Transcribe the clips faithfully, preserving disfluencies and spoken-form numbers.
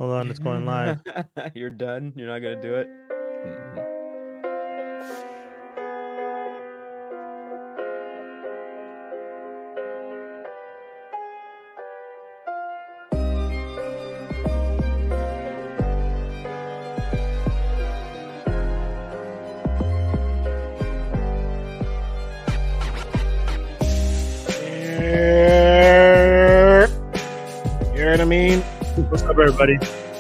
Hold on, it's going live. You're done? You're not going to do it? Mm-hmm. You know what I mean? What's up, everybody?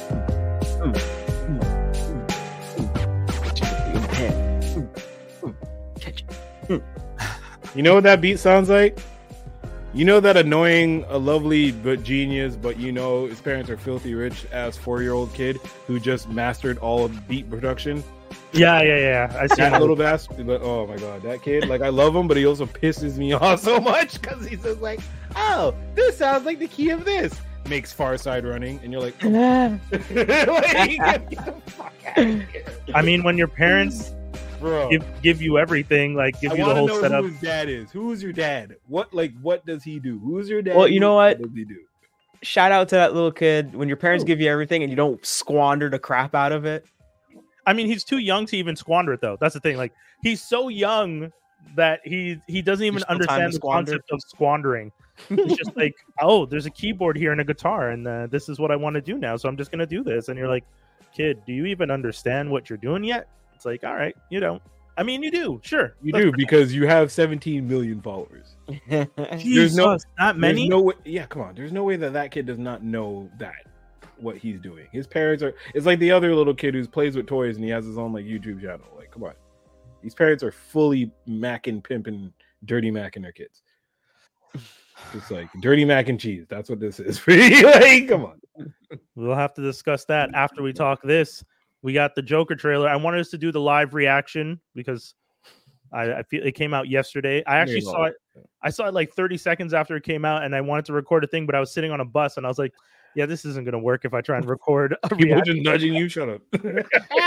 You know what that beat sounds like? You know that annoying, a lovely but genius, but you know his parents are filthy rich ass four-year-old kid who just mastered all of beat production? Yeah, yeah, yeah. I see that little bastard. But oh my god, that kid! Like I love him, but he also pisses me off so much because he's just like, "Oh, this sounds like the key of this." Makes Far Side running, and you're like, oh. Like get the fuck out of here. I mean, when your parents Bro. give give you everything, like give I you the whole know setup. Who his dad is? Who is your dad? What like what does he do? Who's your dad? Well, you know what? What does he do? Shout out to that little kid. When your parents Oh. give you everything and you don't squander the crap out of it. I mean, he's too young to even squander it, though. That's the thing. Like, he's so young that he he doesn't even There's still time understand to the squander. concept of squandering. It's just like, oh, there's a keyboard here and a guitar, and uh, this is what I want to do now, so I'm just gonna do this. And you're like, kid, do you even understand what you're doing yet? It's like, all right, you don't. I mean, you do, sure, You That's do because you have seventeen million followers. Jesus, no- not many. There's no way. Yeah, come on. There's no way that that kid does not know that what he's doing. His parents are. It's like the other little kid who plays with toys and he has his own like YouTube channel. Like, come on. These parents are fully macking, pimping, dirty macking their kids. It's like dirty mac and cheese. That's what this is. Like, come on. We'll have to discuss that after we talk this. We got the Joker trailer. I wanted us to do the live reaction because I, I feel it came out yesterday. I actually saw it. I saw it like thirty seconds after it came out, and I wanted to record a thing, but I was sitting on a bus, and I was like, "Yeah, this isn't going to work if I try and record." A People reaction. just nudging you. Shut up. Dude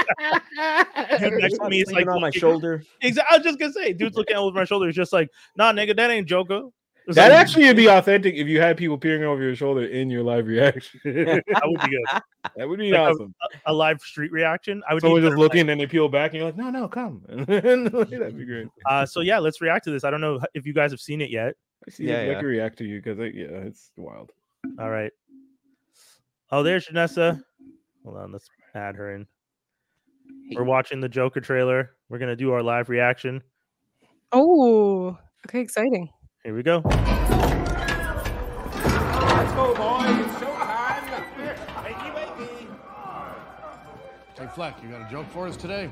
next to me is like on my looking- shoulder. Exactly. I was just gonna say, dude's looking over my shoulder. He's just like, "Nah, nigga, that ain't Joker." It's That like, actually would be authentic if you had people peering over your shoulder in your live reaction. that would be good. That would be Like awesome. A, a live street reaction. I would. Someone need just better looking and they peel back and you're like, no, no, come. That'd be great. Uh, so yeah, let's react to this. I don't know if you guys have seen it yet. I see Yeah, yeah, yeah. I can react to you because yeah, it's wild. All right. Oh, there's Janessa. Hold on, let's add her in. We're watching the Joker trailer. We're gonna do our live reaction. Oh, okay, exciting. Here we go. Let's go, boys. It's showtime. Wakey, wakey. Hey, Fleck, you got a joke for us today?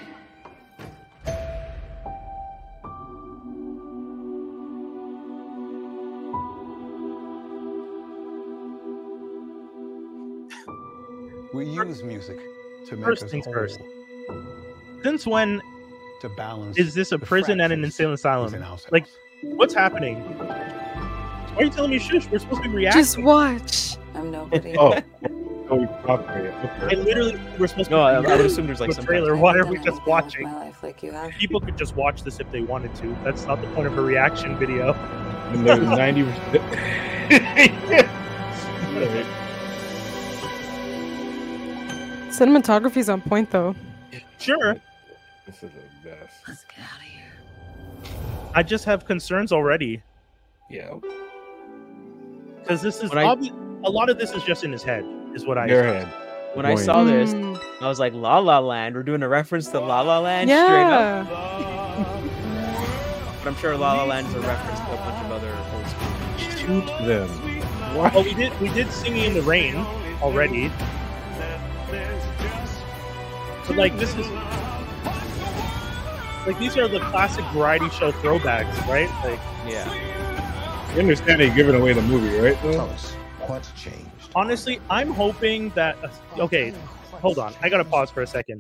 We use music to make First us things whole, first. Since when to balance. is this a the prison and an fractures insane asylum? within ourselves. Like, what's happening? Why are you telling me shush? We're supposed to be reacting. Just watch. I'm nobody. Oh, oh, we talked about it. I Okay. literally we're supposed to No, I, be I would reacting assume there's like to a some trailer. I've Why are done we just anything with watching? My life like you have. People could just watch this if they wanted to. That's not the point of a reaction video. And there's ninety. Cinematography's on point though. Sure. This is the best. Let's get out of here. I just have concerns already Yeah. because this is When I- obvi- a lot of this is just in his head. Is what I. Your head. When I Boy. saw this, Mm, I was like, La La Land. We're doing a reference to La La Land straight up. yeah. But I'm sure La La Land is a reference to a bunch of other old school. Shoot them. Well, we did we did Singing in the Rain already, but like this is like these are the classic variety show throwbacks, right? Like Yeah. You understand they're giving away the movie, right? Tell us what's changed. honestly, I'm hoping that okay, hold on, I gotta pause for a second.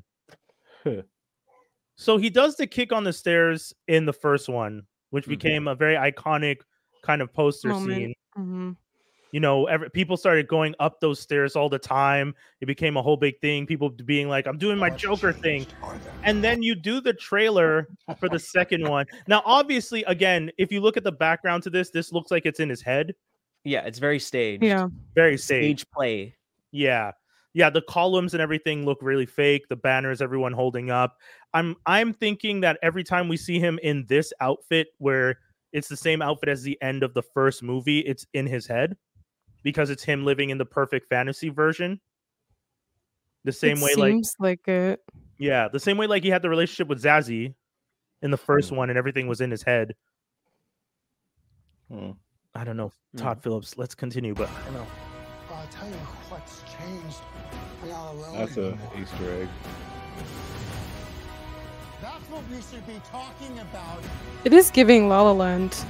So he does the kick on the stairs in the first one, which Mhm. became a very iconic kind of poster Moment. scene. hmm You know, every, people started going up those stairs all the time. It became a whole big thing. People being like, I'm doing my What's Joker changed thing. are them. And then you do the trailer for the second one. Now, obviously, again, if you look at the background to this, this looks like it's in his head. Yeah, it's very staged. Yeah. Very staged. Stage play. Yeah. yeah, the columns and everything look really fake. The banners, everyone holding up. I'm I'm thinking that every time we see him in this outfit, where it's the same outfit as the end of the first movie, it's in his head because it's him living in the perfect fantasy version. The same it way, like seems like it. yeah, the same way like he had the relationship with Zazie in the first one, and everything was in his head. Hmm. I don't know, Todd Phillips. Let's continue, but I don't know. I'll tell you what's changed. We're not alone. That's a Easter egg. That's what we should be talking about. It is giving La La Land.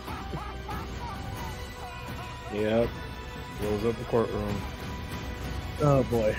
Yep. Blows up the courtroom. Oh boy.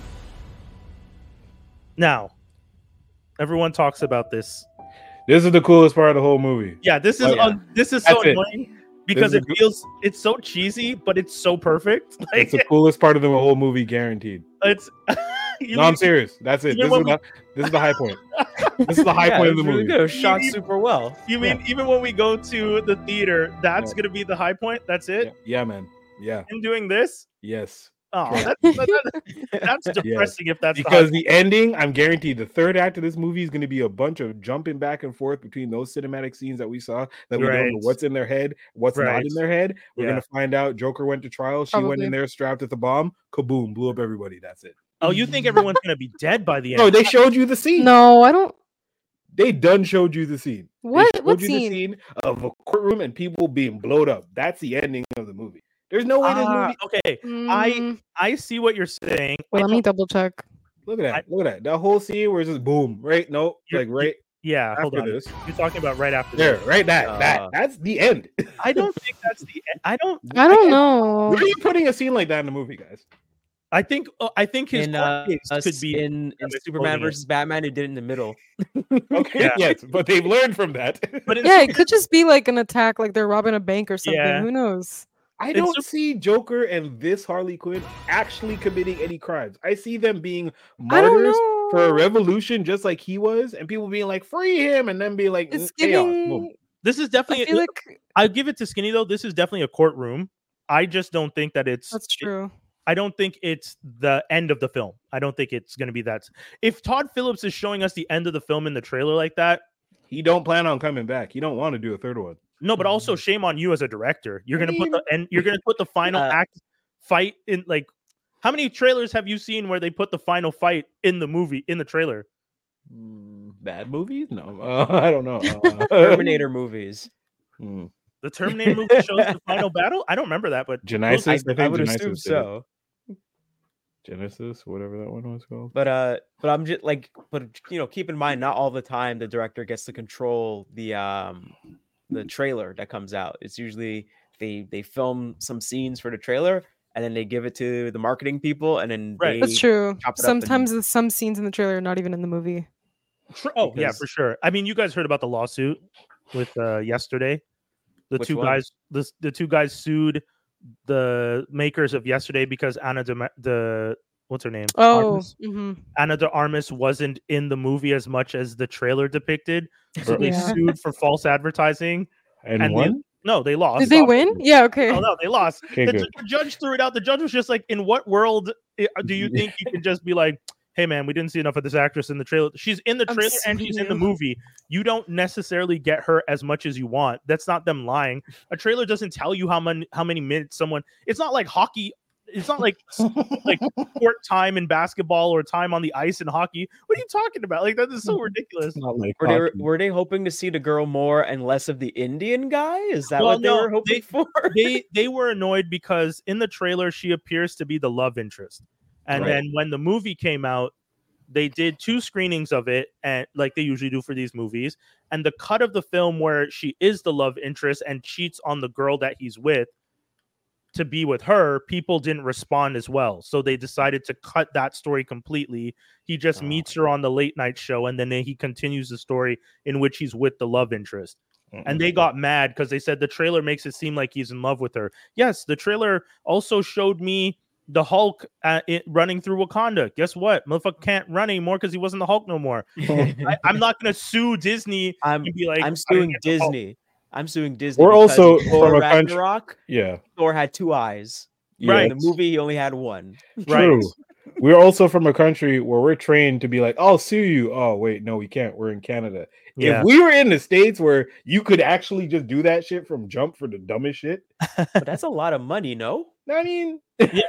Now, everyone talks about this. This is the coolest part of the whole movie. Yeah, this is Oh, yeah. un- this is so That's it. annoying because This it is- feels it's so cheesy, but it's so perfect. Like It's the coolest part of the whole movie, guaranteed. it's. you No, I'm mean- serious. That's it. even This is, when we- the, this is the high point. This is the high Yeah, point it of the was really movie. good. It was shot You- super well. You mean even when we go to the theater, that's Yeah. gonna be the high point? That's it? Yeah, yeah, man. Yeah. In doing this? Yes. Oh, that's, that- that's depressing if that's Because the, the ending, I'm guaranteed the third act of this movie is going to be a bunch of jumping back and forth between those cinematic scenes that we saw that we don't Right. know what's in their head, what's not Right. in their head. We're Yeah. going to find out Joker went to trial. She went Probably. in there strapped with the bomb. Kaboom, blew up everybody. That's it. oh, you think everyone's gonna be dead by the end? No, they showed you the scene. No, I don't. They done showed you the scene. They What? showed What you scene? the scene of a courtroom and people being blowed up. That's the ending of the movie. There's no way this Ah, movie. okay, Mm, I see what you're saying. well, I let me don't- double check. Look at that. I- look at that. That whole scene where it's just boom, right? No, You're- like right yeah, hold after on. this. You're talking about right after There, this. right? That, Uh, that, that's the end. I don't think that's the. e- I don't. I don't know. Where are you putting a scene like that in the movie, guys? I think. uh, I think his In, court uh, case us- could be. in, in them Superman exploding it. versus Batman, it did it in the middle. Okay, Yeah. yes, but they've learned from that. But in Yeah, it Super- could just be like an attack, like they're robbing a bank or something. Yeah. Who knows? I in don't Sup- see Joker and this Harley Quinn actually committing any crimes. I see them being I don't martyrs for a know. revolution, just like he was, and people being like, "Free him," and then being like, It's "Chaos." Boom. giving. this is I definitely. feel like I'll give it to Skinny though. This is definitely a courtroom. I just don't think that it's. that's true. I don't think it's the end of the film. I don't think it's going to be that. If Todd Phillips is showing us the end of the film in the trailer like that, He don't plan on coming back. He don't want to do a third one. no. But also shame on you as a director. You're I going to put mean- the end. You're going to put the final Uh, act fight in like. How many trailers have you seen where they put the final fight in the movie in the trailer? Mm, bad movies? No, uh, I don't know. Uh, Terminator movies. hmm. The Terminator movie shows the final battle. I don't remember that, but Genesis. I, I, think I would Genesis assume did it. so. Genesis, whatever that one was called. But uh, but I'm just like, but you know, keep in mind, not all the time the director gets to control the um the trailer that comes out. It's usually they they film some scenes for the trailer and then they give it to the marketing people and then Right. they That's true. chop it up and- Sometimes the- some scenes in the trailer are not even in the movie. Tr- oh yeah, Because- for sure. I mean, you guys heard about the lawsuit with uh yesterday. The Which two one? guys, the the two guys sued the makers of yesterday because Anna de, Ma- the what's her name? Oh, Armas? hmm Anna de Armas wasn't in the movie as much as the trailer depicted, so they Yeah. sued for false advertising. And, And one? No, they lost. did they win? Yeah. Okay. Oh no, they lost. Okay, the, good. ju- the judge threw it out. The judge was just like, "In what world i- do you think you can just be like, hey man, we didn't see enough of this actress in the trailer. She's in the I'm trailer and she's in the seeing you." movie. You don't necessarily get her as much as you want. That's not them lying. A trailer doesn't tell you how many how many minutes someone. It's not like hockey. It's not like like court time in basketball or time on the ice in hockey. What are you talking about? Like that is so ridiculous. Not like Were they, hockey. were they hoping to see the girl more and less of the Indian guy? Is that Well, what they no, were hoping they- for? they they were annoyed because in the trailer she appears to be the love interest, and Right. then when the movie came out, they did two screenings of it, and like they usually do for these movies. And the cut of the film where she is the love interest and cheats on the girl that he's with to be with her, people didn't respond as well, so they decided to cut that story completely. He just Oh. meets her on the late night show, and then he continues the story in which he's with the love interest. And they got mad because they said the trailer makes it seem like he's in love with her. Yes, the trailer also showed me the Hulk uh, it, running through Wakanda. Guess what? Motherfucker can't run anymore because he wasn't the Hulk no more. I, I'm not gonna sue Disney I'm and be like, I'm "I didn't suing get the Hulk." Disney. I'm suing Disney. We're because also in Thor from a country- Ragnarok. Yeah, Thor had two eyes. Right. In the movie, he only had one. Right. True. we're also from a country where we're trained to be like, I'll sue you. Oh, wait, no, we can't. We're in Canada. Yeah. If we were in the States where you could actually just do that shit from jump for the dumbest shit, But that's a lot of money, no? I mean, Yeah,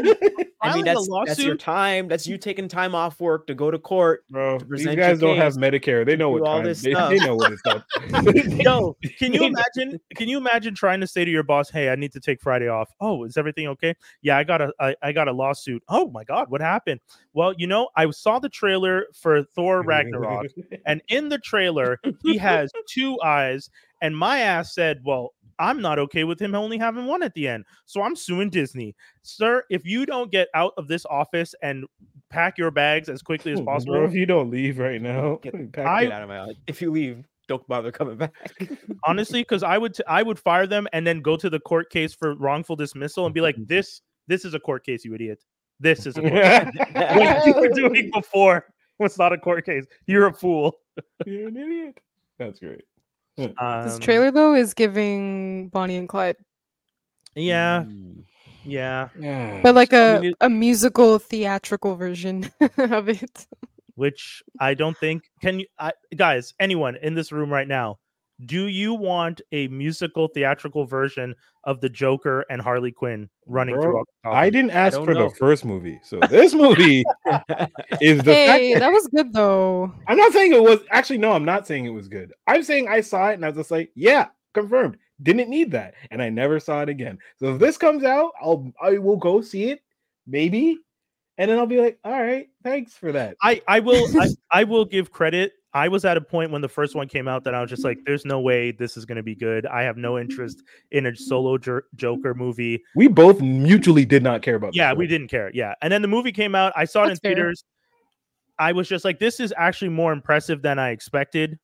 I Filing mean, a that's that's your lawsuit? time. That's you taking time off work to go to court. bro, To these present guys your don't have case, Medicare. They to know do what all time. this They, stuff. they know what it's up. Yo, can you imagine? Can you imagine trying to say to your boss, "Hey, I need to take Friday off." Oh, is everything okay? Yeah, I got a, I, I got a lawsuit. Oh my God, what happened? Well, you know, I saw the trailer for Thor Ragnarok, and in the trailer, he has two eyes, and my ass said, "Well, I'm not okay with him only having one at the end, so I'm suing Disney, sir. If you don't get out of this office and pack your bags as quickly as possible, Bro, if you don't leave right now, Get, pack I- get out of my eye. If you leave, don't bother coming back. honestly, because I would t- I would fire them and then go to the court case for wrongful dismissal and be like, this this is a court case, you idiot. This is a court case. What you were doing before was not a court case. You're a fool." You're an idiot. That's great. This Um, trailer though is giving Bonnie and Clyde, yeah, Mm. yeah. Yeah. but like a, I mean, it- a musical theatrical version of it. Which I don't think can you I, guys, anyone in this room right now, do you want a musical theatrical version of the Joker and Harley Quinn running Bro, through? I didn't ask don't for know. the first movie, so this movie is the fact Hey, that- that was good though. I'm not saying it was actually no, I'm not saying it was good. I'm saying I saw it and I was just like, yeah, confirmed. Didn't need that, and I never saw it again. So if this comes out, I'll I will go see it, maybe, and then I'll be like, all right, thanks for that. I, I will I, I will give credit. I was at a point when the first one came out that I was just like, there's no way this is going to be good. I have no interest in a solo jer- Joker movie. We both mutually did not care about. this Yeah, one. we didn't care. Yeah. And then the movie came out. I saw it That's in fair. theaters. I was just like, this is actually more impressive than I expected.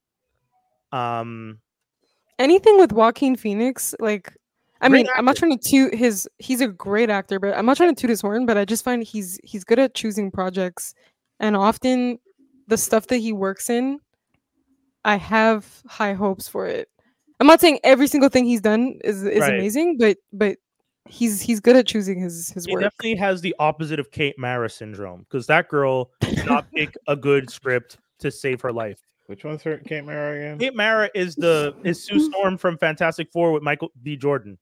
Um, Anything with Joaquin Phoenix, like I Great mean, I'm not trying to toot his he's a great actor, but I'm not trying to toot his horn, but I just find he's he's good at choosing projects, and often the stuff that he works in, I have high hopes for it. I'm not saying every single thing he's done is is Right. amazing, but but he's he's good at choosing his his he work. definitely has the opposite of Kate Mara syndrome because that girl did not pick a good script to save her life. Which one's her Kate Mara again? Kate Mara is the is Sue Storm from Fantastic Four with Michael B. Jordan.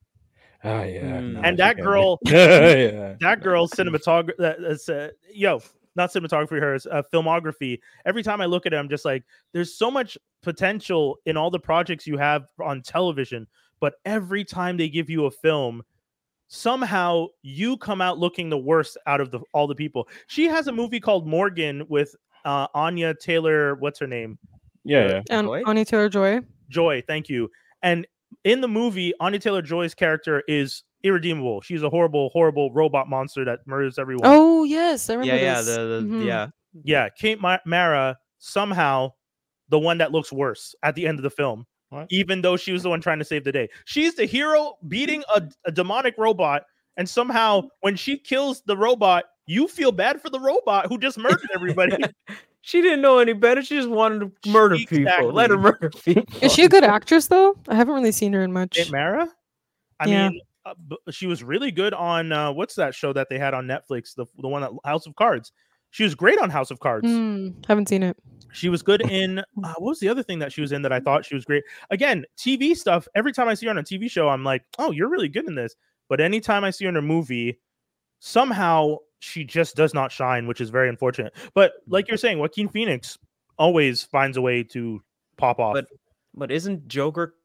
Ah, yeah. Mm. no, And she that got girl- me. yeah. That girl's cinematography, that's uh, yo, not cinematography, hers uh, filmography. Every time I look at it, I'm just like, there's so much potential in all the projects you have on television, but every time they give you a film, somehow you come out looking the worst out of the all the people. She has a movie called Morgan with uh, Anya Taylor. What's her name? Yeah, yeah. And Joy? Anya Taylor Joy. Joy. Thank you. And in the movie, Anya Taylor Joy's character is irredeemable. She's a horrible, horrible robot monster that murders everyone. Oh yes, I remember yeah, yeah, this. the, the Mhm. yeah. Yeah, Kate Ma- Mara somehow the one that looks worse at the end of the film, What? even though she was the one trying to save the day. She's the hero beating a, a demonic robot, and somehow when she kills the robot, you feel bad for the robot who just murdered everybody. She didn't know any better. She just wanted to murder people. Let her Exactly. murder people. Is she a good actress though? I haven't really seen her in much. Kate Mara? I Yeah. mean, uh, b- she was really good on uh, what's that show that they had on Netflix? The the one that House of Cards. She was great on House of Cards. Hmm, haven't seen it. She was good in uh, what was the other thing that she was in that I thought she was great? Again, T V stuff. Every time I see her on a T V show, I'm like, oh, you're really good in this. But anytime I see her in a movie, somehow she just does not shine, which is very unfortunate. But like you're saying, Joaquin Phoenix always finds a way to pop off. But but isn't Joker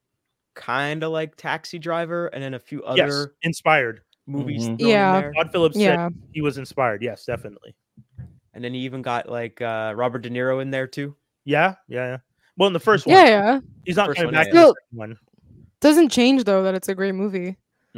kind of like Taxi Driver and then a few yes, other inspired. movies? Mhm. thrown in Yeah. there? Todd Phillips Yeah. said he was inspired. Yes, definitely. And then you even got like uh, Robert De Niro in there too. Yeah, yeah, yeah. Well, in the first one, Yeah, yeah. he's not First coming one, back yeah. in the Still- second one. Doesn't change though that it's a great movie.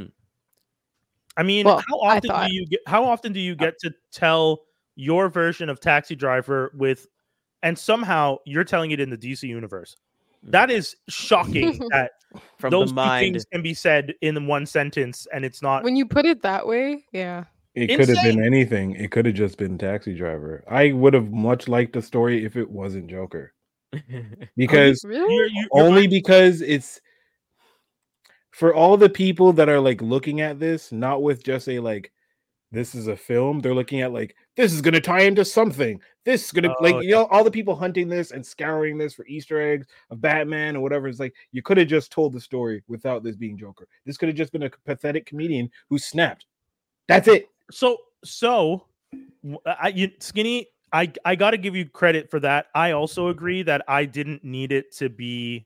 I mean, Well, how I often thought- do you get how often do you get to tell your version of Taxi Driver with and somehow you're telling it in the D C universe? That is shocking that From those the two mind. things can be said in one sentence and it's not When you put it that way, yeah. It could have Insane. been anything. It could have just been Taxi Driver. I would have much liked the story if it wasn't Joker. Because Really? you're, you're, only because it's for all the people that are like looking at this, not with just a like this is a film. They're looking at like this is gonna tie into something. This is gonna Oh, like yeah. you know all the people hunting this and scouring this for Easter eggs of Batman or whatever. It's like you could have just told the story without this being Joker. This could have just been a pathetic comedian who snapped. That's it. So so w- I you, Skinny, I I got to give you credit for that. I also agree that I didn't need it to be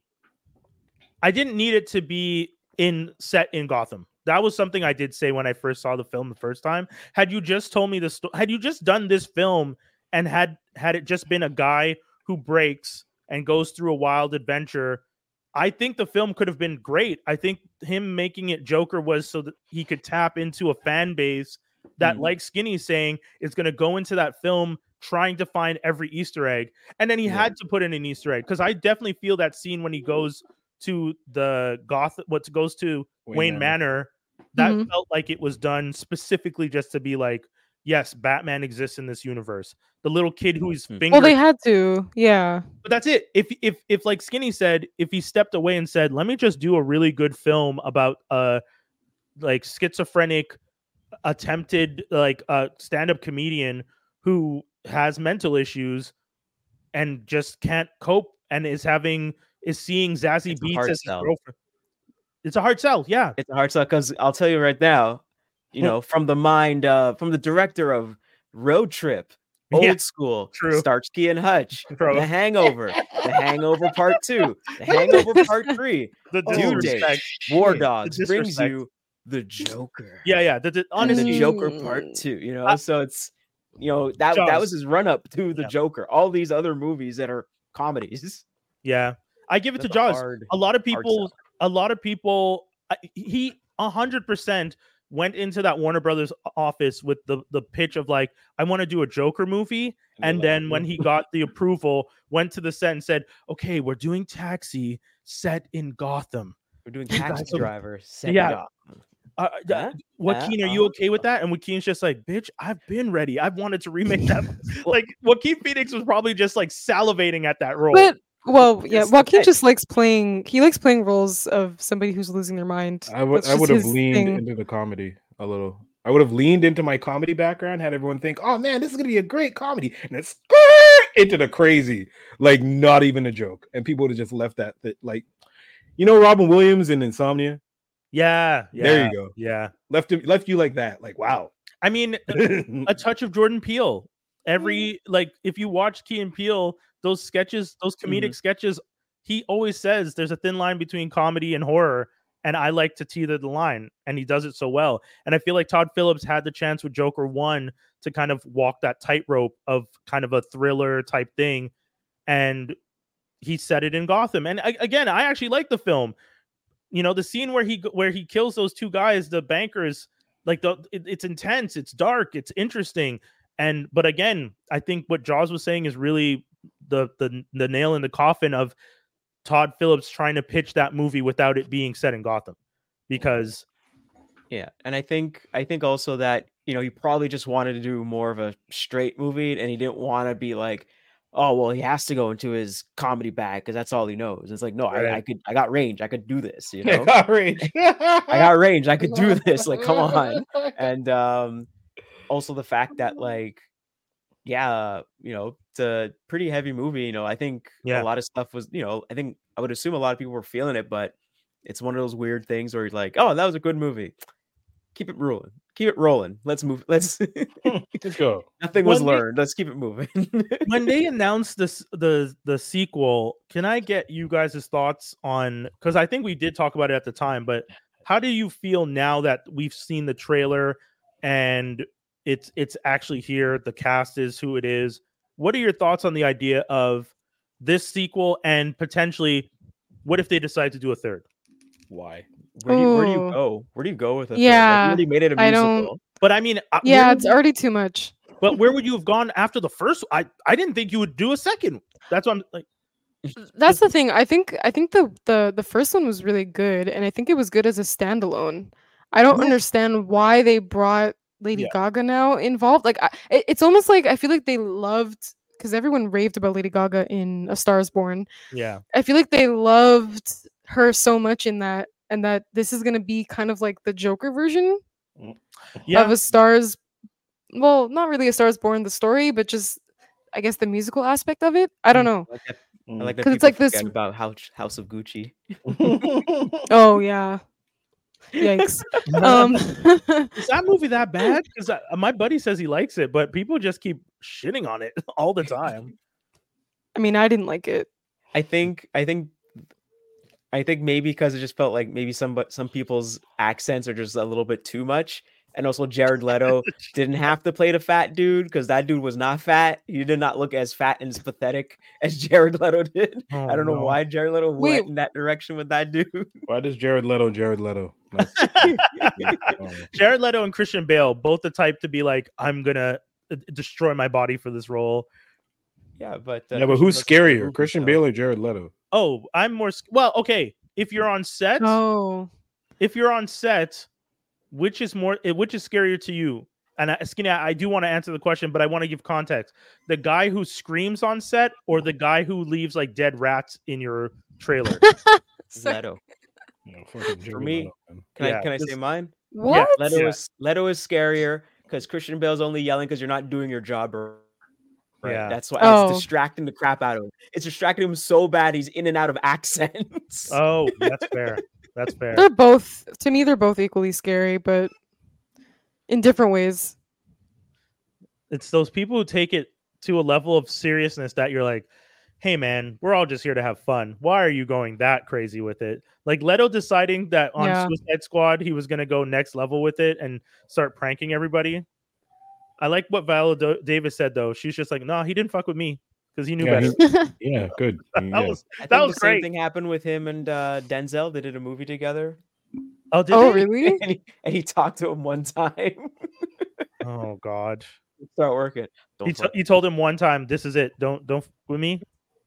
I didn't need it to be in set in Gotham. That was something I did say when I first saw the film the first time. Had you just told me this sto- had you just done this film and had had it just been a guy who breaks and goes through a wild adventure, I think the film could have been great. I think him making it Joker was so that he could tap into a fan base that, Mhm. like Skinny saying, is going to go into that film trying to find every Easter egg. And then he Yeah. had to put in an Easter egg because I definitely feel that scene when he goes to the Goth, what goes to Wayne Wayne, Manor. Manor, that Mhm. felt like it was done specifically just to be like, yes, Batman exists in this universe. The little kid who's Hmm. finger Well, they had to. Yeah. but that's it. If if if like Skinny said, if he stepped away and said, "Let me just do a really good film about uh like schizophrenic attempted like a uh, stand-up comedian who has mental issues and just can't cope and is having is seeing Zazie It's a Beats hard as his sell. girlfriend." It's a hard sell, yeah. It's a hard sell because I'll tell you right now, you know, from the mind, uh, from the director of Road Trip, Old Yeah, School, true. Starsky and Hutch, Bro. The Hangover, The Hangover Part Two, The Hangover Part Three, The Due Date, disrespect. War shit. Dogs The brings disrespect. you the Joker. Yeah, yeah. The, the, And the honestly, Joker Part Two. You know, I- so it's you know that that Jaws. was his run up to the Yeah. Joker. All these other movies that are comedies. yeah. I give it That's to a Jaws. hard- a lot of hard people, a lot of people, I- he a hundred percent went into that Warner Brothers office with the the pitch of like, I want to do a Joker movie, and then when he got the approval, went to the set and said, "Okay, we're doing Taxi set in Gotham." We're doing You Taxi guys are- Driver. Set Yeah. it up. Uh, Huh? Joaquin, Huh? are you Uh-huh. okay with that? And Joaquin's just like, bitch, I've been ready. I've wanted to remake that. Like, Joaquin Phoenix was probably just like salivating at that role. But well, yeah, It's Joaquin okay. just likes playing. He likes playing roles of somebody who's losing their mind. I would That's I just would have his leaned thing. into the comedy a little. I would have leaned into my comedy background, had everyone think, "Oh man, this is gonna be a great comedy," and it's into the crazy, like not even a joke, and people would have just left that, that like, you know, Robin Williams in Insomnia. yeah, yeah, There you go. Yeah. Left it, left you like that, like wow. I mean, a touch of Jordan Peele. Every like, if you watch Key and Peele, those sketches, those comedic sketches, he always says there's a thin line between comedy and horror, and I like to teeter the line, and he does it so well. And I feel like Todd Phillips had the chance with Joker one to kind of walk that tightrope of kind of a thriller type thing, and he said it in Gotham. And I, again, I actually like the film. You know, the scene where he where he kills those two guys, the bankers, like the it, it's intense, it's dark, it's interesting. And but again, I think what Jaws was saying is really the the the nail in the coffin of Todd Phillips trying to pitch that movie without it being set in Gotham, because Yeah, and I think I think also that you know he probably just wanted to do more of a straight movie, and he didn't want to be like, oh well, he has to go into his comedy bag because that's all he knows. It's like, no, I, I Right. could, I got range, I could do this. You I know, got range. I got range, I could do this. Like, come on. And um, also the fact that like, yeah, you know, it's a pretty heavy movie. You know, I think Yeah. a lot of stuff was, you know, I think I would assume a lot of people were feeling it, but it's one of those weird things where you're like, oh, that was a good movie. Keep it rolling. Keep it rolling. Let's move. Let's. Let's go. Nothing was One day- learned. Let's keep it moving. when they announced this the the sequel, can I get you guys' thoughts on, because I think we did talk about it at the time, but how do you feel now that we've seen the trailer and it's it's actually here, the cast is who it is? What are your thoughts on the idea of this sequel, and potentially what if they decide to do a third? Why? Where do you, where do you Ooh. go? Where do you go with it? Yeah, like, you already made it a I don't- musical. But I mean, uh, Yeah, where it's would you- already too much. but where would you have gone after the first? I I didn't think you would do a second. That's what I'm like. That's the thing. I think I think the the the first one was really good, and I think it was good as a standalone. I don't Yeah. understand why they brought Lady Yeah. Gaga now involved. Like, I, it- it's almost like I feel like they loved, because everyone raved about Lady Gaga in A Star Is Born. Yeah, I feel like they loved her so much in that, and that this is gonna be kind of like the Joker version yeah. of A Star Is well, not really A Star Is Born the story, but just I guess the musical aspect of it. I don't know. I like that, I Mm. like that 'Cause people it's like this- forget about House House of Gucci. Oh yeah. Yikes. um Is that movie that bad? Because my buddy says he likes it, but people just keep shitting on it all the time. I mean, I didn't like it. I think I think I think maybe because it just felt like maybe some but some people's accents are just a little bit too much. And also Jared Leto didn't have to play the fat dude because that dude was not fat. He did not look as fat and as pathetic as Jared Leto did. Oh, I don't know no. why Jared Leto Wait. went in that direction with that dude. Why does Jared Leto Jared Leto? That's- Oh. Jared Leto and Christian Bale, both the type to be like, I'm gonna uh, destroy my body for this role. Yeah, but uh, yeah, but Christian who's Bale's still in the scarier, movie, Christian so- Bale or Jared Leto? Oh, I'm more sc- well. Okay, if you're on set, Oh. if you're on set, which is more, eh, which is scarier to you? And I, Skinny, I I do want to answer the question, but I want to give context. The guy who screams on set, or the guy who leaves like dead rats in your trailer? Sorry. Leto. Yeah, fucking Jared me, Leto, man. Can Yeah, I can I this- say mine? What? Leto Yeah. is Leto is scarier because Christian Bale's only yelling because you're not doing your job. r- Right. Yeah. That's why Oh. it's distracting the crap out of him. It's distracting him so bad he's in and out of accents. Oh, that's fair. That's fair. They're both to me they're both equally scary, but in different ways. It's those people who take it to a level of seriousness that you're like, hey man, we're all just here to have fun. Why are you going that crazy with it? Like Leto deciding that on Yeah. Suicide Squad he was gonna go next level with it and start pranking everybody. I like what Viola Do- Davis said though. She's just like, no, he didn't fuck with me because he knew Yeah, better. he- Yeah, good. that Yeah. was I think that was the same great. thing happened with him and uh, Denzel. They did a movie together, Oh, did Oh they? really? and he, and he talked to him one time. Oh god. Start working. Don't He, t- fuck- he told him one time, this is it. Don't don't f- with me.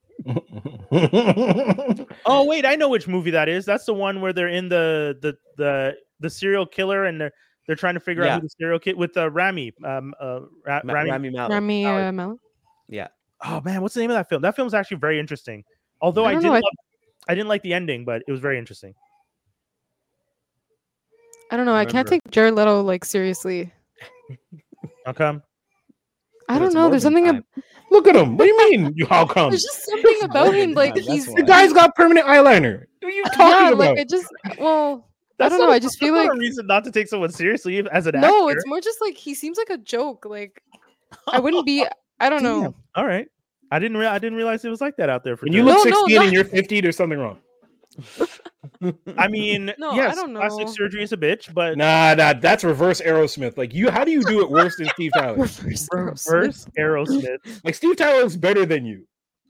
Oh wait, I know which movie that is. That's the one where they're in the the the the serial killer and they're they're trying to figure Yeah. out who the serial killer with uh, Rami. Um, uh, Ra- Ma- Rami. Rami Malek. Rami Malek. uh, Malek. Yeah. Oh man, what's the name of that film? That film's actually very interesting. Although I I, don't didn't, know, I- love, I didn't like the ending, but it was very interesting. I don't know. I can't Remember. take Jared Leto like seriously. How come? I But don't it's know. There's Mormon something. time. ab- Look at him. What do you mean? You how come? There's just something about Mormon him. Like time, that's he's. why. The guy's got permanent eyeliner. What are you talking Yeah, about? like I just. Well, I That's don't know. not- I just feel that's like. not a reason not to take someone seriously as an No, actor. it's more just like he seems like a joke. Like I wouldn't be. I don't know. Damn. All right. I didn't. Re- I didn't realize it was like that out there for. When you Jared. look No, no, sixteen not- and you're fifty, there's something wrong. I mean, No, I yes, don't plastic know. surgery is a bitch, but Nah, nah, that's reverse Aerosmith. Like you, how do you do it worse than Steve Tyler? Reverse reverse Aerosmith. Like Steve Tyler is better than you.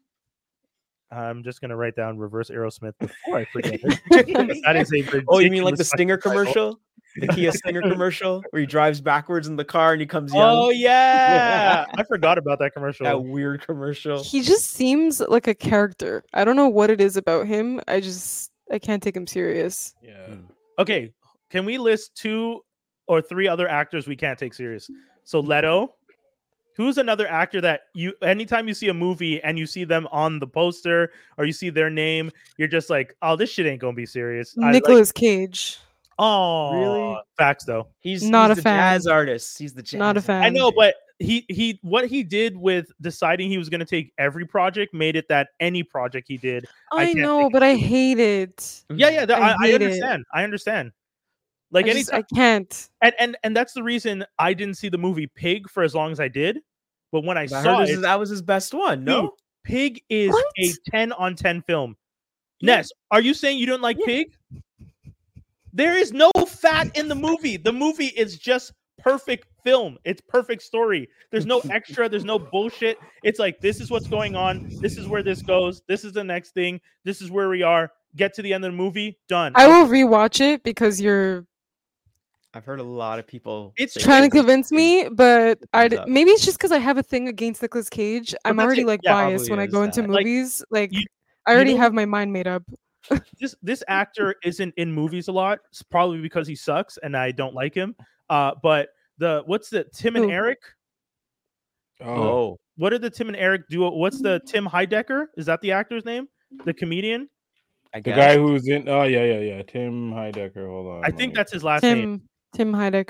I'm just gonna write down reverse Aerosmith before I forget it. That is a Oh, you mean like the ridiculous Stinger fucking title. commercial? The Kia Stinger commercial where he drives backwards in the car and he comes Oh young. yeah, I forgot about that commercial. That weird commercial. He just seems like a character. I don't know what it is about him. I just I can't take him serious. Yeah. Okay, can we list two or three other actors we can't take serious? So Leto. Who's another actor that you anytime you see a movie and you see them on the poster or you see their name, you're just like, oh, this shit ain't gonna be serious. I like- Nicolas Cage. oh, Really? Facts though. He's Not he's a the fan. jazz artist. He's the jazz Not a fan. I know, but he he what he did with deciding he was going to take every project made it that any project he did. I I, can't know, take but I hate it. Yeah, yeah, that- I I, I hate it. understand. I understand. Like I, any just, I can't. and, and and that's the reason I didn't see the movie Pig for as long as I did. But when I, I saw heard this it, is- that was his best one. No, dude, Pig is What? a ten on ten film. Yeah. Ness, are you saying you don't like Yeah. Pig? There is no fat in the movie. The movie is just perfect film. It's perfect story. There's no extra. There's no bullshit. It's like, this is what's going on. This is where this goes. This is the next thing. This is where we are. Get to the end of the movie. Done. I will rewatch it because you're I've heard a lot of people. It's say trying to Pig is- convince me, but I thumbs up. maybe it's just because I have a thing against Nicolas Cage. I'm that's already it. like Yeah, biased when probably I is go into that. Like, movies. Like you- I already know- have my mind made up. this this actor isn't in movies a lot. It's probably because he sucks and I don't like him. Uh, but the what's the Tim and Who? Eric? Oh, Oh, What did the Tim and Eric duo? What's the Tim Heidecker? Is that the actor's name? The comedian? I the guess. guy who's in. Oh yeah, yeah, yeah. Tim Heidecker. Hold on. I let think me- that's his last name. Tim Tim Heidecker.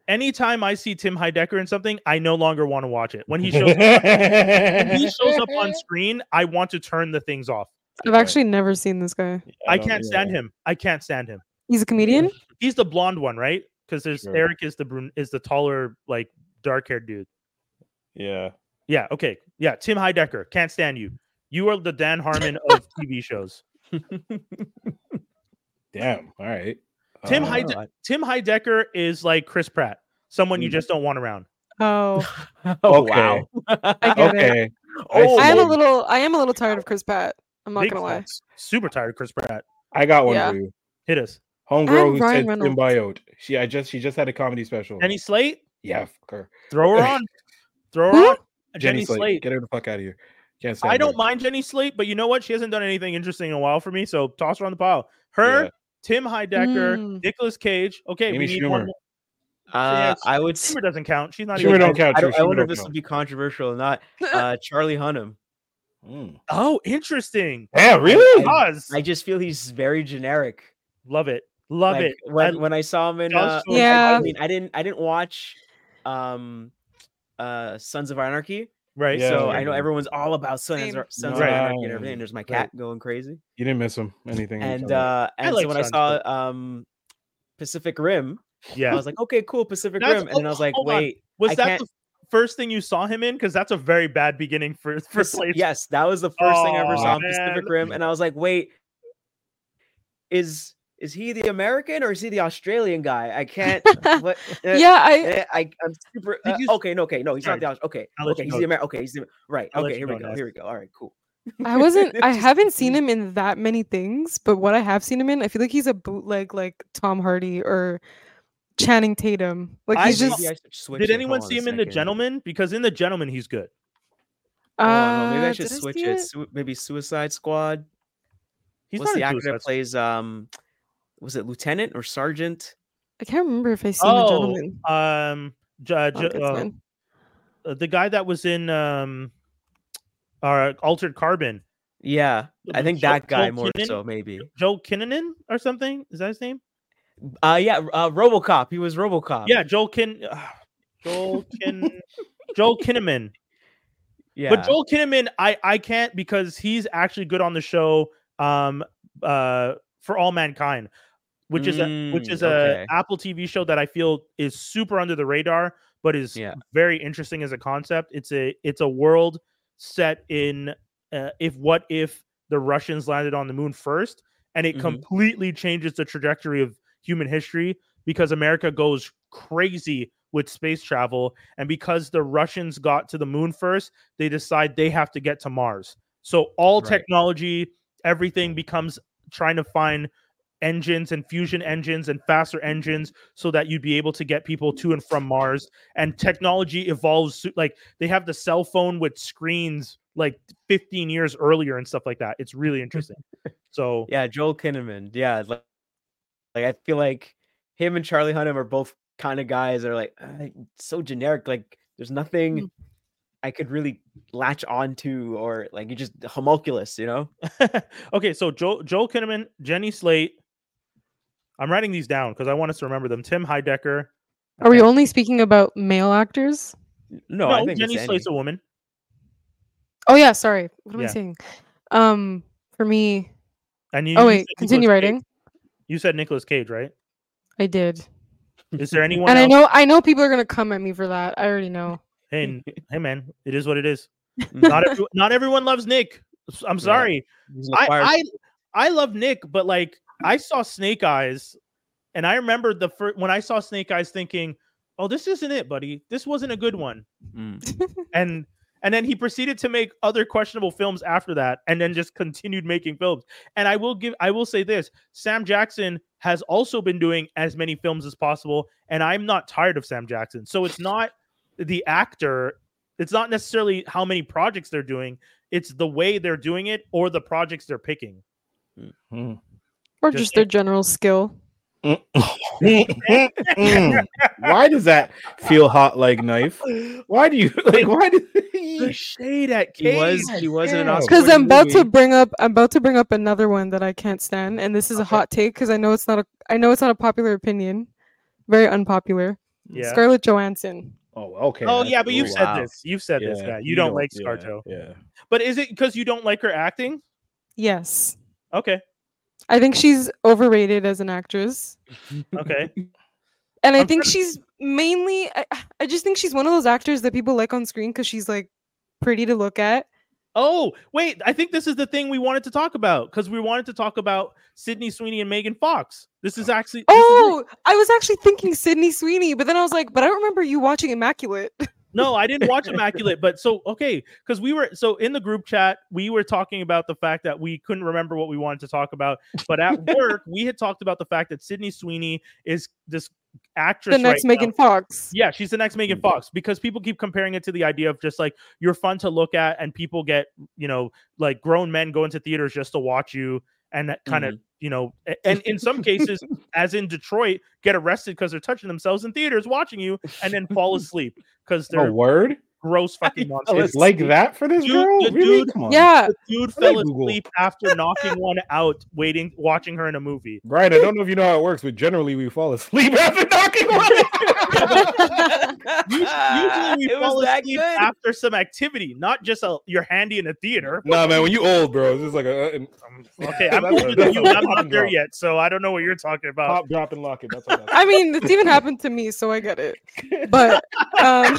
anytime I see Tim Heidecker in something, I no longer want to watch it. When he shows up, when he shows up on screen, I want to turn the things off. I've actually never seen this guy. I can't stand him. I can't stand him. He's a comedian? He's the blonde one, right? Because there's Sure. Eric is the brun- is the taller, like dark haired dude. Yeah. Yeah. Okay. Yeah. Tim Heidecker. Can't stand you. You are the Dan Harmon of T V shows. Damn. All right. Tim Uh, Heide- Tim Heidecker is like Chris Pratt, someone you just don't want around. Oh, Oh Okay. wow. I get it. Okay. Oh, I am a see. little I am a little tired of Chris Pratt. I'm not Big gonna lie. facts. Super tired of Chris Pratt. I got one Yeah. for you. Hit us. Homegirl And who Ryan said Reynolds. symbiote. She I just she just had a comedy special. Jenny Slate, Yeah, fuck her. throw her on. Throw her Who? on. Jenny, Jenny Slate. Slate. Get her the fuck out of here. Can't stand I don't her. mind Jenny Slate, but you know what? She hasn't done anything interesting in a while for me, so toss her on the pile. Her, Yeah. Tim Heidecker, Mm. Nicolas Cage. Okay, Amy we need Schumer. one more. Uh, I would. s- Schumer doesn't count. She's not Schumer even. don't count. I, True, don't, I Schumer wonder if don't this count. would be controversial or not. Uh, Charlie Hunnam. Mm. Oh, interesting. Yeah, really? Pause. I just feel he's very generic. Love it. Love Like, it. When I- when I saw him in, Josh uh, Jones- I- Yeah. I, mean, I didn't I didn't watch, um, uh, Sons of Anarchy. right. Yeah. So I know everyone's all about Sons, Same. of- Sons of Right. Anarchy and everything. There's my cat Right. going crazy. You didn't miss him. Anything. you And said. uh, I and like so when I Sons, saw but- um, Pacific Rim, Yeah. I was like, okay, cool, Pacific That's- Rim. And then I was like, hold on. wait, Was I that can't- the first thing you saw him in? Because that's a very bad beginning for for Pac- Slade. yes, that was the first thing I ever saw Aw, on Pacific man. Rim, and I was like, wait, is is he the American or is he the Australian guy? I can't. What? uh, Yeah, I eh, I I'm super. Did uh, you- okay, no, okay, no, he's Sorry. not the Aus- okay. I'll let Okay, you he's go. the American. Okay, he's the right. I'll let Okay, you here we go go. next. Here we go. All right, cool. I wasn't I Just- haven't seen him in that many things, but what I have seen him in, I feel like he's a bootleg like Tom Hardy or Channing Tatum. Like I he's saw- just Maybe I should switch Did it. anyone Hold on see a him in The second. Gentleman? Because in The Gentleman, he's good. Oh no, maybe I Uh, should did I switch see it. Su- maybe Suicide Squad. He's What's not the in actor Suicide that Squad. plays um? Was it Lieutenant or Sergeant? I can't remember if I seen the Oh, gentleman. um, J- Oh, J- that's uh, fine. uh, the guy that was in um, uh, Altered Carbon. Yeah, I think Joel- that guy Joel more Kinnaman? so. Maybe. Joel Kinnaman or something. Is that his name? Uh, yeah, uh, RoboCop. He was RoboCop. Yeah, Joel Kin. Uh, Joel Kin. Joel Kinnaman. yeah. But Joel Kinnaman, I I can't because he's actually good on the show. Um, uh, For All Mankind, which is a which Mm, is okay. a Apple T V show that I feel is super under the radar, but is Yeah. very interesting as a concept. It's a it's a world set in uh, if what if the Russians landed on the moon first, and it Mhm. completely changes the trajectory of human history because America goes crazy with space travel, and because the Russians got to the moon first, they decide they have to get to Mars. So all Right. technology, everything becomes trying to find engines and fusion engines and faster engines so that you'd be able to get people to and from Mars. And technology evolves su- like they have the cell phone with screens like fifteen years earlier and stuff like that. It's really interesting. So Yeah, Joel Kinnaman. Yeah, like, like I feel like him and Charlie Hunnam are both kind of guys that are like uh, so generic. Like there's nothing Mm. I could really latch onto, or like you just homunculus, you know? okay, so Joel Joel Kinnaman, Jenny Slate. I'm writing these down because I want us to remember them. Tim Heidecker. Are we only speaking about male actors? No, No, I think Jenny it's Slate's any. a woman. Oh yeah, sorry. What am Yeah. I saying? Um, for me. And you, Oh you wait, said continue Nicolas Cage. writing. You said Nicolas Cage, right? I did, Is there anyone and I else? know I know people are gonna come at me for that. I already know. Hey, n- hey, man, it is what it is. Not every, not everyone loves Nick. S- I'm sorry. He's an I, acquired- I I love Nick, but like I saw Snake Eyes, and I remember the first when I saw Snake Eyes, thinking, "Oh, this isn't it, buddy. This wasn't a good one." Mm. And and then he proceeded to make other questionable films after that, and then just continued making films. And I will give, I will say this: Sam Jackson has also been doing as many films as possible, and I'm not tired of Sam Jackson. So it's not the actor, it's not necessarily how many projects they're doing; it's the way they're doing it or the projects they're picking. Mm. Or Just just their general skill. Mm. Why does that feel hot like knife? Why do you like? Why do The shade at He Cage. was he was in an damn. Oscar Because I'm about to movie. bring up I'm about to bring up another one that I can't stand, and this is a hot take because I know it's not a I know it's not a popular opinion, very unpopular. Yeah. Scarlett Johansson. Oh, okay. Oh that's- yeah, but you've oh, said wow. this. You've said this, yeah, guy. You, don't, like yeah, Scarjo. Yeah. But is it because you don't like her acting? Yes. Okay. I think she's overrated as an actress. Okay. And I I'm think trying to- she's mainly I, I just think she's one of those actors that people like on screen because she's like pretty to look at. Oh, wait. I think this is the thing we wanted to talk about because we wanted to talk about Sydney Sweeney and Megan Fox. This is actually. this is Oh, I was actually thinking Sydney Sweeney, but then I was like, but I don't remember you watching Immaculate. No, I didn't watch Immaculate, but so okay, because we were so in the group chat, we were talking about the fact that we couldn't remember what we wanted to talk about. But at work, we had talked about the fact that Sydney Sweeney is this actress. The next right Megan now. Fox. Yeah, she's the next Megan Fox because people keep comparing it to the idea of just like you're fun to look at, and people get, you know, like grown men go into theaters just to watch you, and that kind of, you know, a- and in some cases, as in Detroit, get arrested because they're touching themselves in theaters watching you and then fall asleep because A they're word? gross fucking monsters. It's like that for this Dude, girl? the Really? dude- Come on. Yeah. The dude Let fell me Google. asleep after knocking one out, waiting, watching her in a movie. Brian, I don't know if you know how it works, but generally we fall asleep after knocking one. Usually, usually we It was fall that asleep good. after some activity, not just a you're handy in a theater. Nah, man, when you old, bro, it's just like a, a Okay, I'm That's a- older than that's you, a and I'm pop not and there drop. yet, so I don't know what you're talking about. pop, drop, and lock it. That's all that's I mean, it's even happened to me, so I get it. But um,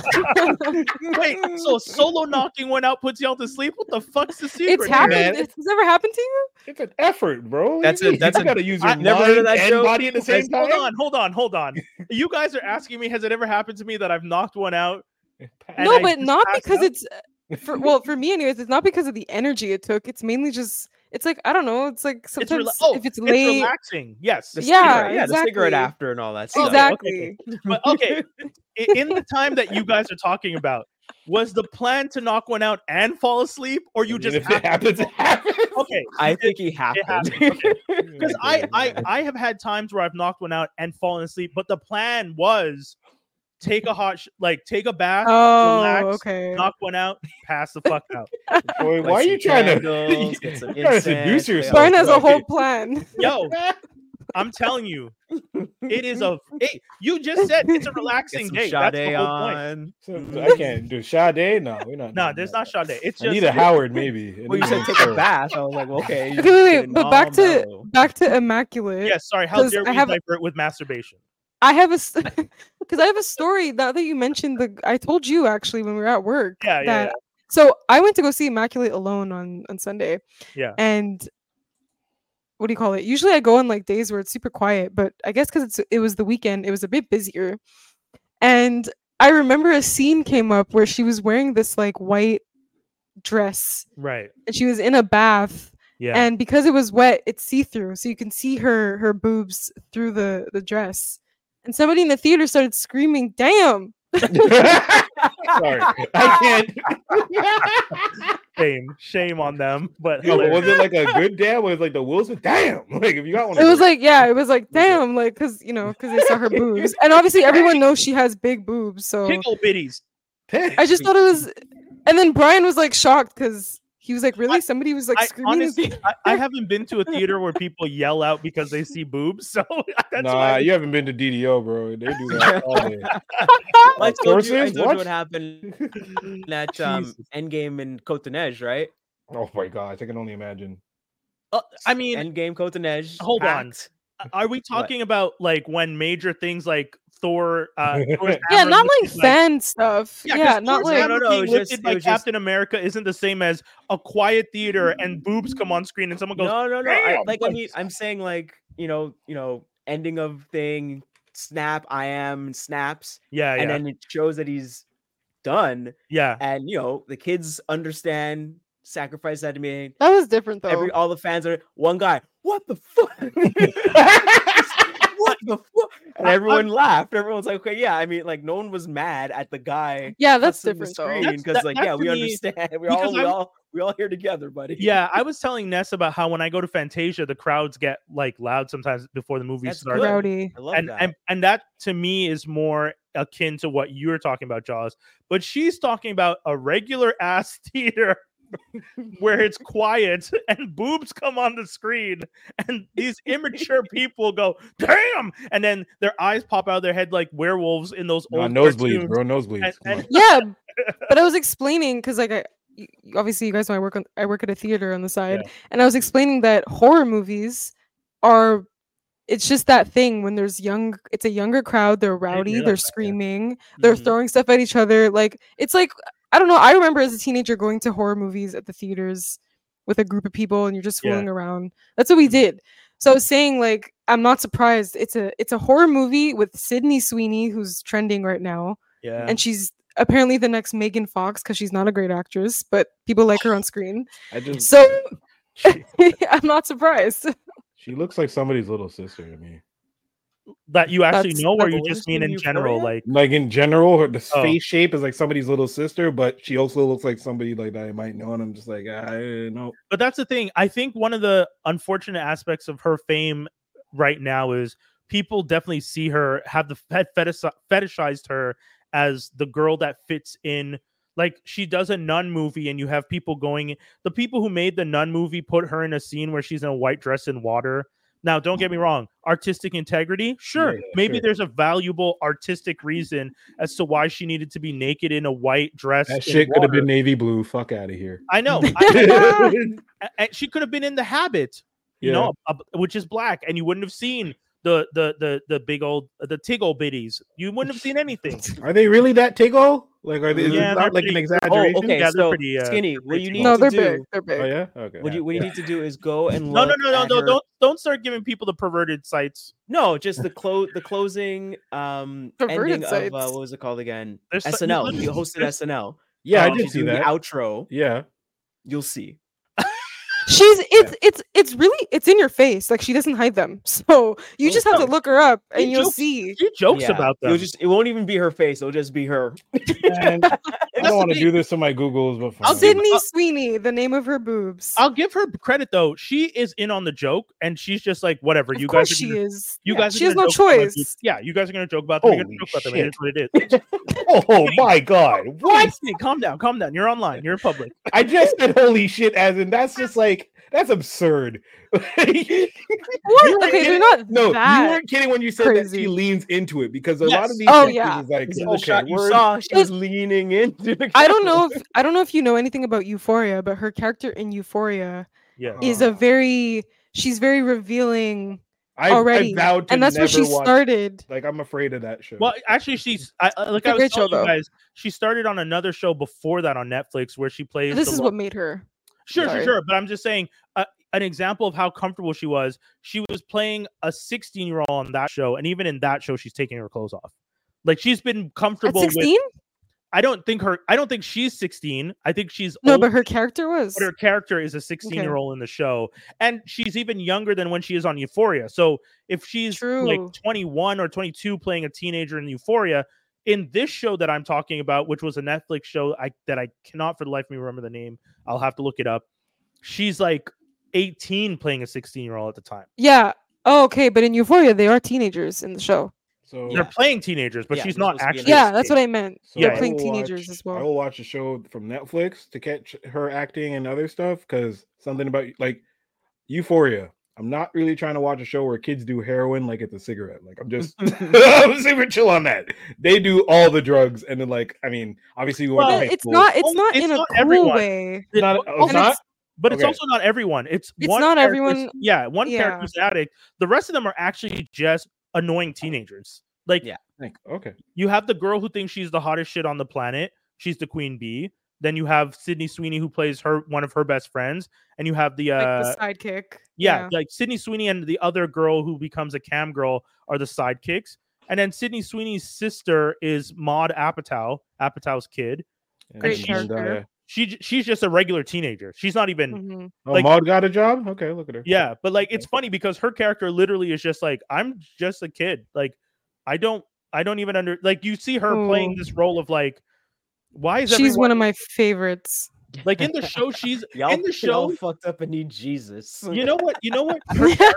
Wait, so solo knocking one out puts y'all to sleep? What the fuck's the secret? it's here? happened. man. It's never happened to you. It's an effort, bro. That's You a- that's you a- gotta use your I've never mind heard of that and joke. body at the same Guys, time. hold on, hold on, hold on. You guys are asking me, has it ever happened to me that I've knocked one out? and No, I but just not passed because out? it's uh, for well for me anyways. It's not because of the energy it took. It's mainly just it's like I don't know. It's like It's rela- sometimes oh, if it's it's late. relaxing. Yes. The Yeah, cigarette, yeah, the cigarette exactly. after and all that stuff. Oh, Exactly. But okay, i- in the time that you guys are talking about, was the plan to knock one out and fall asleep, or you I mean, just if it happens, it happens. okay? I think he It happened. happened. Because I, I I have had times where I've knocked one out and fallen asleep, but the plan was take a hot sh- like take a bath, Oh, relax, okay. knock one out, pass the fuck out. Boy, Light why are some you trying to, candles, get some you're trying to seduce incense, play yourself? Brian has a bro. whole plan. Yo, I'm telling you, it is a. Hey, you just said it's a Get relaxing some day. That's the Sade whole point. on. So, I can't do Sade. No, we're not. No, doing there's that. not Sade. It's I just need a Howard, maybe. I Well, you need said a take a Howard. bath. I was like, well, okay. you Okay, wait, get wait, it but all back to mellow. back to Immaculate. Yes, sorry. How 'Cause dare I we have- divert with masturbation? I have a because I have a story now that you mentioned the I told you actually when we were at work. Yeah, yeah, that, yeah. So I went to go see Immaculate alone on on Sunday. Yeah. And what do you call it? Usually I go on like days where it's super quiet, but I guess because it's it was the weekend, it was a bit busier. And I remember a scene came up where she was wearing this like white dress Right. and she was in a bath. Yeah. And because it was wet, it's see-through, so you can see her her boobs through the the dress. And somebody in the theater started screaming, "Damn!" Sorry, I can't. Shame, shame on them. But No, but was hilarious. it like a good dad? Was it like the Wilson? Damn! Like if you got one, It was like, yeah, it was like, "Damn!" Like, cause you know, cause they saw her boobs, and obviously everyone knows she has big boobs. So Pickle bitties. I just thought it was, and then Brian was like shocked because he was like, "Really?" Somebody was like I screaming. in the honestly, theater. I, I haven't been to a theater where people yell out because they see boobs. So that's nah, why. you haven't been to D D O, bro. They do that all day. I told you, I Sources? told you What? what happened at um, Jesus. Endgame in Cotonej, right? Oh my gosh, I can only imagine. Uh, I mean, Endgame Cotonej. Hold on. packed. are we talking about like when major things like Thor? Uh, Thor's Yeah, hammer not like lifted, fan stuff. Yeah, Yeah, 'cause not Thor's like hammer No, no, it being was lifted just- by it was just- Captain America isn't the same as a quiet theater and boobs come on screen and someone goes, No, no, no. I, "Damn!" like I mean, I'm saying like you know, you know, ending of thing, snap, I am, snaps, yeah, yeah, and then it shows that he's done, yeah. and you know, the kids understand sacrifice had to be made. that was different though. Every all the fans are one guy. What the fuck? What the fuck? And everyone laughed. Everyone's like, okay, yeah. I mean, like, no one was mad at the guy. yeah, that's cussing the different though. screen That's- because, that- like, that yeah, to we me- understand. We because all, we I'm- all, we all here together, buddy. Yeah, I was telling Ness about how when I go to Fantasia, the crowds get like loud sometimes before the movie That's starts. good. Rowdy. I love and, that. and and that to me is more akin to what you're talking about, Jaws. But she's talking about a regular ass theater where it's quiet and boobs come on the screen and these immature people go, damn, and then their eyes pop out of their head like werewolves in those Nah, old nosebleeds, cartoons. bro. Nosebleeds. And- Come and- on. Yeah, but I was explaining because like I y- obviously you guys know I work on I work at a theater on the side, Yeah. and I was explaining that horror movies are it's just that thing when there's young it's a younger crowd, they're rowdy, realize they're that, yeah. screaming, they're Mhm. throwing stuff at each other. Like it's like I don't know, I remember as a teenager going to horror movies at the theaters with a group of people and you're just Yeah. fooling around. That's what we did. So I was saying like I'm not surprised. It's a it's a horror movie with Sydney Sweeney who's trending right now. Yeah. And she's apparently the next Megan Fox because she's not a great actress, but people like her on screen. I just So I'm not surprised. she looks like somebody's little sister to me. that you actually That's- know, or that's you what just is mean in in general, Euphoria? like Like in general, her the Oh. face shape is like somebody's little sister, but she also looks like somebody like that I might know, and I'm just like, I don't know. But that's the thing. I think one of the unfortunate aspects of her fame right now is people definitely see her, have the had fetish, fetishized her as the girl that fits in. Like she does a nun movie, and you have people going. The people who made the nun movie put her in a scene where she's in a white dress in water. Now, don't get me wrong. Artistic integrity, sure. Yeah, yeah, Maybe sure. there's a valuable artistic reason as to why she needed to be naked in a white dress. That in shit could have water. been navy blue. Fuck out of here. I know. I- a- and she could have been in The Habit, you Yeah. know, a- a- which is black, and you wouldn't have seen the the the the big old the tiggle bitties. You wouldn't have seen anything. Are they really that tiggle? Like, are they? Is Yeah, it they're not like an pretty- exaggeration? Oh, okay. Yeah, they're so pretty, uh, Skinny, they're what pretty you small. need No, to they're do, big. They're big. Oh yeah. Okay. what you what yeah. you need to do is go and No, look no, no, no, at no! her- Don't don't start giving people the perverted sites. No, just the close the closing um Perverted ending of uh, sites. what was it called again? There's so- S N L. you He literally- hosted there's- S N L. Yeah, I Oh, did She's see doing that. the outro. Yeah. You'll see. She's it's it's it's really it's in your face. Like she doesn't hide them. So you Oh, just have to no. look her up She and you'll jokes- see. She jokes Yeah, about them. You'll just it won't even be her face. It'll just be her. And I don't want to do this to my Googles, but I'll fine. give- Sydney uh, Sweeney, the name of her boobs. I'll give her credit though. She is in on the joke, and she's just like, whatever. Of you course guys, are she gonna, is. you Yeah, guys, are she has gonna no joke about my boobs. choice. Yeah, you guys are gonna joke about them. You're gonna Holy joke about them. It shit. is what it is. Oh my god! What? Hey, calm down, calm down. You're online. You're in public. I just said holy shit, as in that's just like that's absurd. You What? weren't Okay, kidding- they're not No, you that weren't kidding when you said that crazy. she leans into it because a lot Yes. of these Oh, pictures yeah. is like In the okay, shot you we're- saw, she was leaning into the I don't camera. know if I don't know if you know anything about Euphoria, but her character in Euphoria Yeah. is a very she's very revealing I, already. I vowed to And that's where she never watch- started. Like I'm afraid of that show. Well, actually, she's I, I- like It's a I was great telling show, you though. guys. She started on another show before that on Netflix where she plays. This the is lo- what made her. Sure, Sorry. sure, sure. But I'm just saying, uh, an example of how comfortable she was. She was playing a sixteen year old on that show, and even in that show, she's taking her clothes off. Like she's been At comfortable with. sixteen? I don't think her. I don't think she's sixteen. I think she's No, old, but her character was. but her character is a sixteen year old in the show, and she's even younger than when she is on Euphoria. So if she's like True. twenty-one or twenty-two playing a teenager in Euphoria, in this show that I'm talking about, which was a Netflix show I, that I cannot for the life of me remember the name, I'll have to look it up. She's like eighteen playing a sixteen year old at the time. Yeah. Oh, okay, but in Euphoria they are teenagers in the show. so They're playing teenagers, but Yeah, she's they're not supposed to be in actually. Yeah, a that's teen- what I meant. So They're Yeah. I playing will teenagers watch- as well. I will watch a show from Netflix to catch her acting and other stuff because something about like Euphoria. I'm not really trying to watch a show where kids do heroin like it's a cigarette. Like I'm just I'm super chill on that. They do all the drugs and then like I mean obviously we went to Well, high But it's school. not. It's Well, not it's in a not cool everyone. way. It's not, It- oh, it's and not? it's- But it's Okay. also not everyone. It's, It's one not character's- everyone- Yeah, one yeah. character's addict. The rest of them are actually just annoying teenagers. Like Yeah. Like, okay. you have the girl who thinks she's the hottest shit on the planet. She's the queen bee. Then you have Sydney Sweeney who plays her one of her best friends, and you have the uh Like the sidekick. yeah, like Sydney Sweeney and the other girl who becomes a cam girl are the sidekicks. And then Sydney Sweeney's sister is Maud Apatow, Apatow's kid. Great she's- character. She j- she's just a regular teenager. She's not even Mhm. Oh, like- Maud got a job? Okay, look at her. yeah, but like it's funny because her character literally is just like I'm just a kid. Like I don't I don't even under like you see her playing Oh. this role of like why is She's everyone one of my favorites. like in the show she's Y'all, in the y'all show fucked up and need Jesus. you know what you know what her char-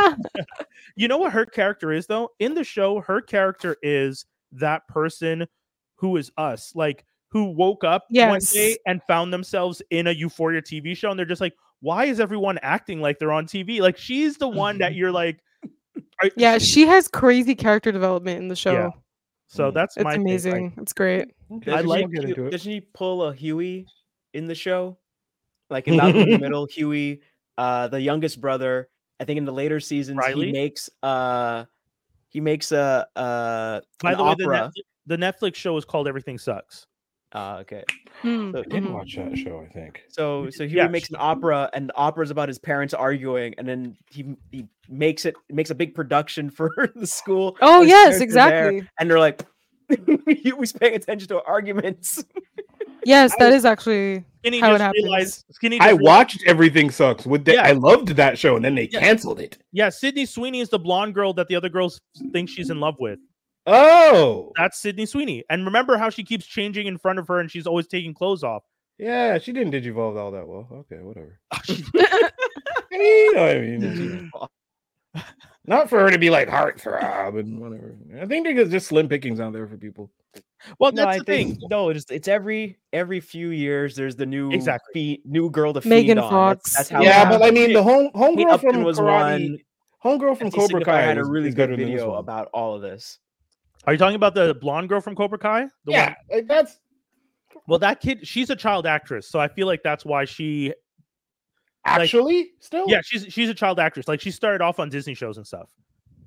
you know what her character is though in the show her character is that person who is us like who woke up one Yes. day and found themselves in a Euphoria T V show, and they're just like, why is everyone acting like they're on T V? Like, she's the one that you're like, are- Yeah, she has crazy character development in the show. Yeah. So that's It's my thing, amazing. like, It's great. Okay, I Doesn't like she, I'll get into it. Doesn't he pull a Huey in the show? Like in Malcolm in the Middle, Huey, uh, the youngest brother. I think in the later seasons Riley? he makes uh he makes a uh by an the way, the opera. Netflix, the Netflix show is called Everything Sucks. Uh, okay. Hmm, So, I did mhm. watch that show, I think. so so Huey Yeah, makes she- an opera, and the opera is about his parents arguing, and then he he makes it makes a big production for the school. Oh and his yes, parents are there, exactly. and they're like, Huey's paying attention to our arguments. Yes, that is actually Skinny how it just happens. realized. Skinny I just realized- watched Everything Sucks with that. Yeah. I loved that show, and then they Yeah. canceled it. Yeah, Sydney Sweeney is the blonde girl that the other girls think she's in love with. Oh, That's Sydney Sweeney. And remember how she keeps changing in front of her and she's always taking clothes off. yeah, she didn't digivolve all that well. Okay, whatever. You know what I mean? Not for her to be like heartthrob and whatever. I think there's just slim pickings out there for people. Well, No, that's I the think thing. no. It's it's every every few years. There's the new Exactly. fe- new girl to Megan feed on. Fox. That's, that's how. Yeah, it but I happens. mean, the home Kate homegirl Upton from was Karate, one. homegirl from F T Cobra Signifier Kai had a is- really is good better than this video one. about all of this. Are you talking about the blonde girl from Cobra Kai? The Yeah, one- like that's well, that kid, she's a child actress. So I feel like that's why she, actually still. yeah, she's she's a child actress. Like she started off on Disney shows and stuff.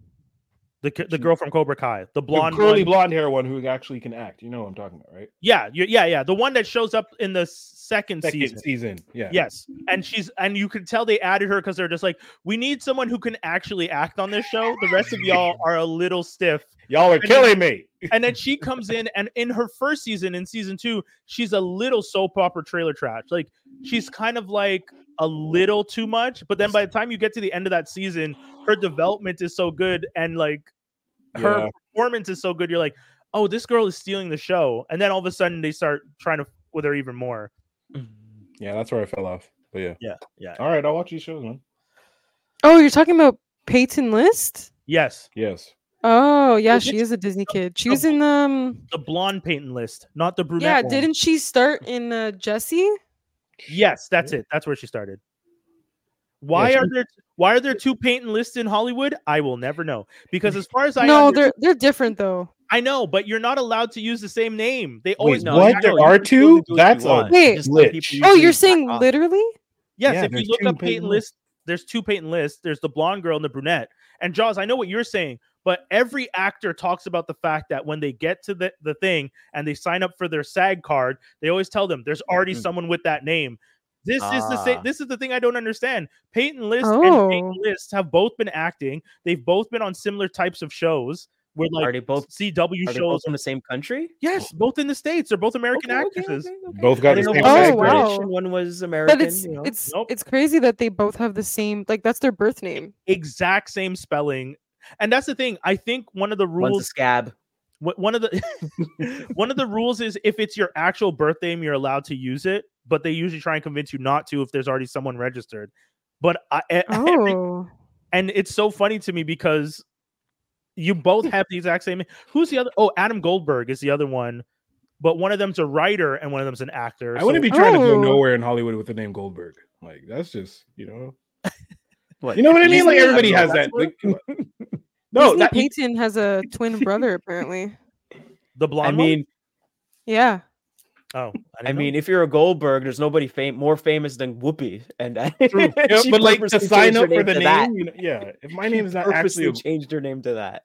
The ki- the girl from Cobra Kai, the the blonde curly one. blonde hair one who actually can act. You know what I'm talking about, right? Yeah, you- yeah, yeah. The one that shows up in the second, Second season. season. Yeah. Yes, and she's and you can tell they added her because they're just like, we need someone who can actually act on this show. The rest of y'all are a little stiff. Y'all are killing me. And then she comes in, and in her first season, in season two, she's a little soap opera trailer trash. Like she's kind of like a little too much. But then by the time you get to the end of that season, her development is so good, and like her Yeah. performance is so good. You're like, oh, this girl is stealing the show. And then all of a sudden, they start trying to f- with her even more. Yeah, that's where I fell off. But yeah. Yeah, yeah. All right, I'll watch these shows, man. Oh, you're talking about Peyton List? Yes, Yes. Oh, yeah, Well, she it's- is a Disney kid. She the- was in um the blonde Peyton List, not the brunette. yeah, one. didn't she start in uh, Jesse? Yes, that's it. That's where she started. Why she- are there why are there two Peyton Lists in Hollywood? I will never know. Because as far as I No, under- they're they're different though. I know, but you're not allowed to use the same name. They always Wait, no, what? you There know, you are can two? totally do what you That's a want. Wait. Just some glitch. people Oh, usually you're back saying off. literally? Yes, Yeah, if you there's look two up Peyton Peyton List, there's two Peyton Lists. There's the blonde girl and the brunette. And Jaws, I know what you're saying, but every actor talks about the fact that when they get to the, the thing and they sign up for their SAG card, they always tell them there's already Mhm. someone with that name. This is the same. Ah. This is the thing I don't understand. Peyton List and Peyton Oh. List have both been acting. They've both been on similar types of shows. Where like Are they both- C W Are they shows? both from the same country? Yes, both in the states. They're both American Okay, okay, actresses. okay, okay. Both I got the didn't know same one was Oh, SAG British credit. wow. and one was American. But it's you know? it's Nope. it's crazy that they both have the same like that's their birth name. Exact same spelling. And that's the thing. I think one of the One's a rules scab. Wh- one of the one of the rules is if it's your actual birth name, you're allowed to use it, but they usually try and convince you not to if there's already someone registered. But I, e- every- Oh. and it's so funny to me because you both have the exact same. Who's the other? Oh, Adam Goldberg is the other one, but one of them's a writer and one of them's an actor. I wouldn't so- be trying to go Oh. nowhere in Hollywood with the name Goldberg. Like that's just you know, What? you know what I mean. Like Disney? everybody has That's that. what- Like, no, Disney that, Peyton has a twin brother apparently. the blonde. I one? mean, Yeah. oh, I didn't know. mean, if you're a Goldberg, there's nobody fam- more famous than Whoopi, and I, true. Yeah, she but like to purposely sign changed up her for the to name, that. you know, yeah. If my She name is not purposely actually changed her name to that.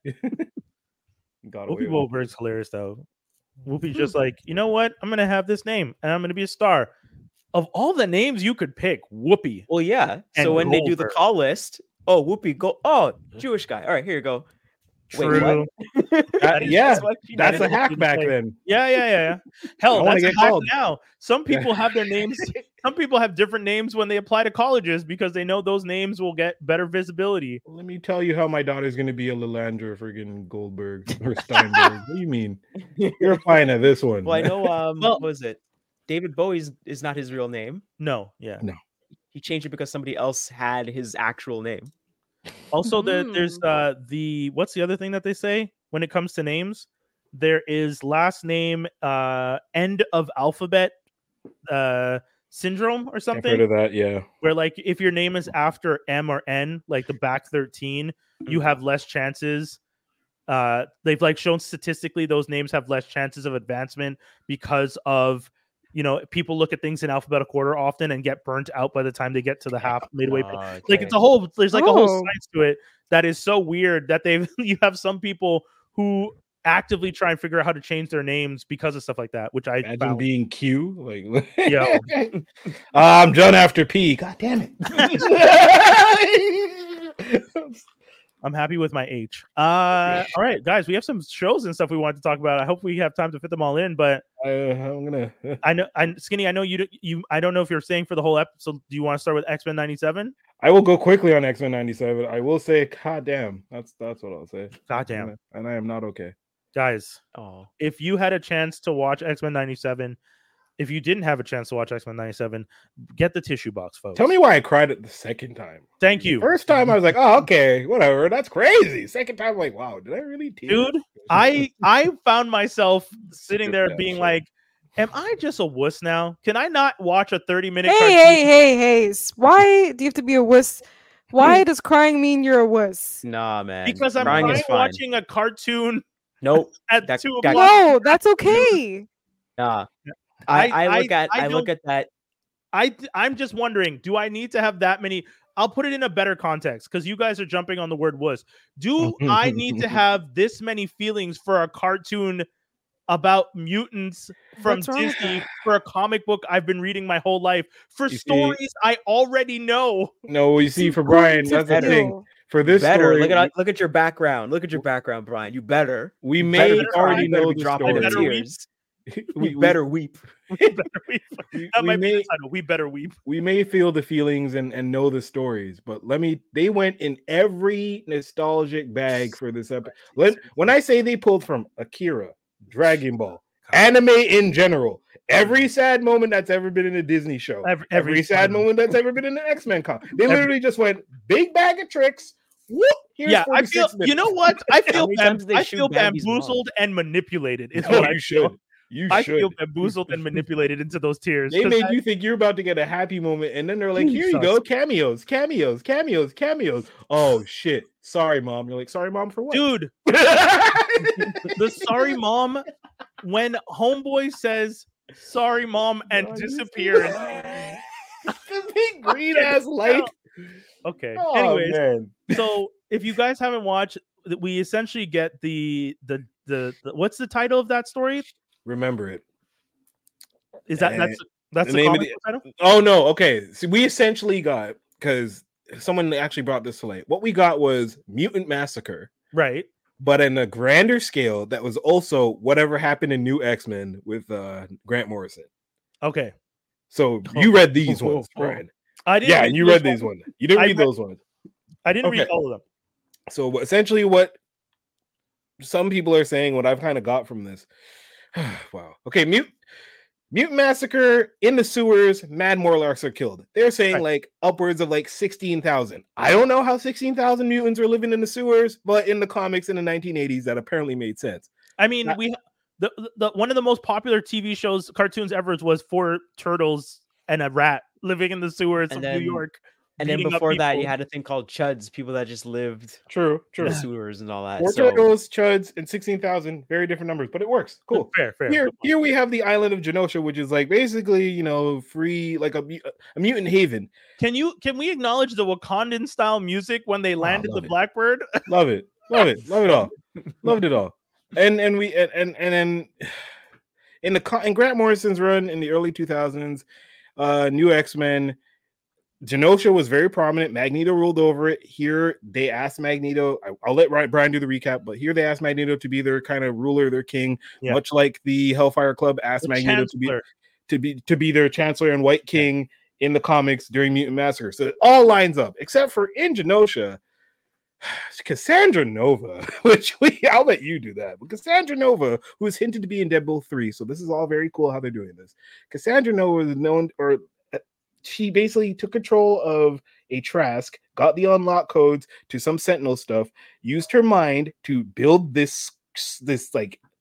got away Whoopi with it. Goldberg's hilarious though. Whoopi's just like, you know what? I'm gonna have this name and I'm gonna be a star. Of all the names you could pick, Whoopi. Well, yeah. And So when they do the Goldberg. call list, oh, Whoopi, go. Oh, Jewish guy. All right, here you go. Wait, True. what? That- yeah, what she That's did. a hack back Like- then. Yeah, yeah, yeah, yeah. I Hell, wanna that's a get hack called. now. Some Yeah. people have their names. Some people have different names when they apply to colleges because they know those names will get better visibility. Let me tell you how my daughter's gonna be a Lilandra friggin' Goldberg or Steinberg. What do you mean? You're applying to this one. Well, I know. Um, Well- what was it? David Bowie's is not his real name. No, yeah. No. He changed it because somebody else had his actual name. Also, the, there's Mm. uh the what's the other thing that they say when it comes to names? there is last name uh end of alphabet uh syndrome or I've something. heard of that. Yeah. Where like if your name is after M or N, like the back thirteen, you have less chances. Uh, they've like shown statistically those names have less chances of advancement because of, you know, people look at things in alphabetical order often and get burnt out by the time they get to the half midway. Oh, Like okay. it's a whole there's like a whole Oh. science to it that is so weird that they've you have some people who actively try and figure out how to change their names because of stuff like that, which I Imagine found. being Q. Like, Yo. uh, I'm John after P. God damn it. I'm happy with my H. Uh, all right, guys, we have some shows and stuff we wanted to talk about. I hope we have time to fit them all in, but uh, I'm gonna. I know, I Skinny. I know you. d- You. I don't know if you're staying for the whole episode. Do you want to start with X Men ninety-seven? I will go quickly on X Men ninety-seven. I will say, God damn. That's that's what I'll say. God damn, And I, and I am not okay. guys. Oh, If you had a chance to watch X Men ninety-seven, if you didn't have a chance to watch X Men ninety-seven, get the tissue box, folks. Tell me why I cried it the second time. Thank you, First time I was like, oh, okay, whatever. That's crazy. Second time, I'm like, wow, did I really tear? dude. I I found myself sitting there Yeah, being sure. like, "Am I just a wuss now? Can I not watch a thirty minute?" Hey, hey, hey, hey! s- Why do you have to be a wuss? Why does crying mean you're a wuss? nah, man. Because I'm Crying crying is fine. watching a cartoon Nope. at That- two that- o'clock. No, that's okay. Nah. I, I- I look I- at I I, look don't- at that. I I'm just wondering, do I need to have that many? I'll put it in a better context because you guys are jumping on the word wuss. Do I need to have this many feelings for a cartoon about mutants from What's wrong with Disney that? for a comic book I've been reading my whole life for You see- stories I already know? No, you see, for Good Brian, to that's the thing. feel. For this better. story, Look at look at your background. Look at your background, Brian. You better. we You may better cry. already You better know be the dropping story. the Better weep. tears. we, You we- better weep. We better weep. we- That we might be may the title. We better weep. we may feel the feelings and, and know the stories, but let me they went in every nostalgic bag for this episode. When, when I say they pulled from Akira, Dragon Ball, anime in general, every sad moment that's ever been in a Disney show, Every, every, every sad time. moment that's ever been in an X-Men comic. They Every- literally just went big bag of tricks. Whoop, here's Yeah, I feel. forty-six You know minutes. what? I feel. many bam- times did they I shoot feel Baggy's mom? bamboozled and manipulated. Is No, what I you feel. should. You I should. feel bamboozled and manipulated into those tears. They 'cause made I- you think you're about to get a happy moment, and then they're like, "Here you Jesus. go, cameos, cameos, cameos, cameos." Oh shit! Sorry, mom. You're like, "Sorry, mom, for what?" dude, the sorry mom when homeboy says sorry mom and Oh, you see disappears. that? The big green ass light. Okay. Oh, Anyways, man. so if you guys haven't watched, th- we essentially get the, the the the what's the title of that story? Remember it. Is that Uh, that's that's the the, name of comic the- book title? Oh no. Okay. So we essentially got because someone actually brought this to light. What we got was Mutant Massacre, Right. but in a grander scale. That was also whatever happened in New X-Men with uh, Grant Morrison. Okay. So you read these ones, Oh. Brian. I didn't. Yeah, read and you those read these ones. ones. You didn't I read read- those ones. I didn't read Okay. all of them. So what- essentially, what some people are saying, what I've kind of got from this. Wow. Okay, mute. Mutant Massacre in the sewers. Mad Morlocks are killed. They're saying Right. like upwards of like sixteen thousand. I don't know how sixteen thousand mutants are living in the sewers, but in the comics in the nineteen eighties, that apparently made sense. I mean, Not- we the, the one of the most popular T V shows, cartoons ever was four turtles and a rat living in the sewers And of then- New York. And then beating up before that, you people. had a thing called Chuds, people that just lived True, in true. the sewers and all that. Four So, turtles, chuds, and sixteen thousand. Very different numbers, but it works. Cool. Fair, fair. Here, Good point. here we have the island of Genosha, which is like basically, you know, free, like a, mu- a mutant haven. Can you can we acknowledge the Wakandan style music when they landed the love it. Blackbird? Love it, love it, love it all, loved it all. And and we and and, and then in the co- in Grant Morrison's run in the early two thousands, uh, New X-Men, Genosha was very prominent. Magneto ruled over it. Here they asked Magneto. I, I'll let Ry- Brian do the recap, but here they asked Magneto to be their kind of ruler, their king, Yeah. much like the Hellfire Club asked The Magneto to be Chancellor. to be to be their chancellor and White King in the comics during Mutant Massacre. So it all lines up, except for in Genosha, Cassandra Nova, which we I'll let you do that. But Cassandra Nova, who is hinted to be in Deadpool three, so this is all very cool how they're doing this. Cassandra Nova is known, or uh, she basically took control of a Trask, got the unlock codes to some Sentinel stuff, used her mind to build this this like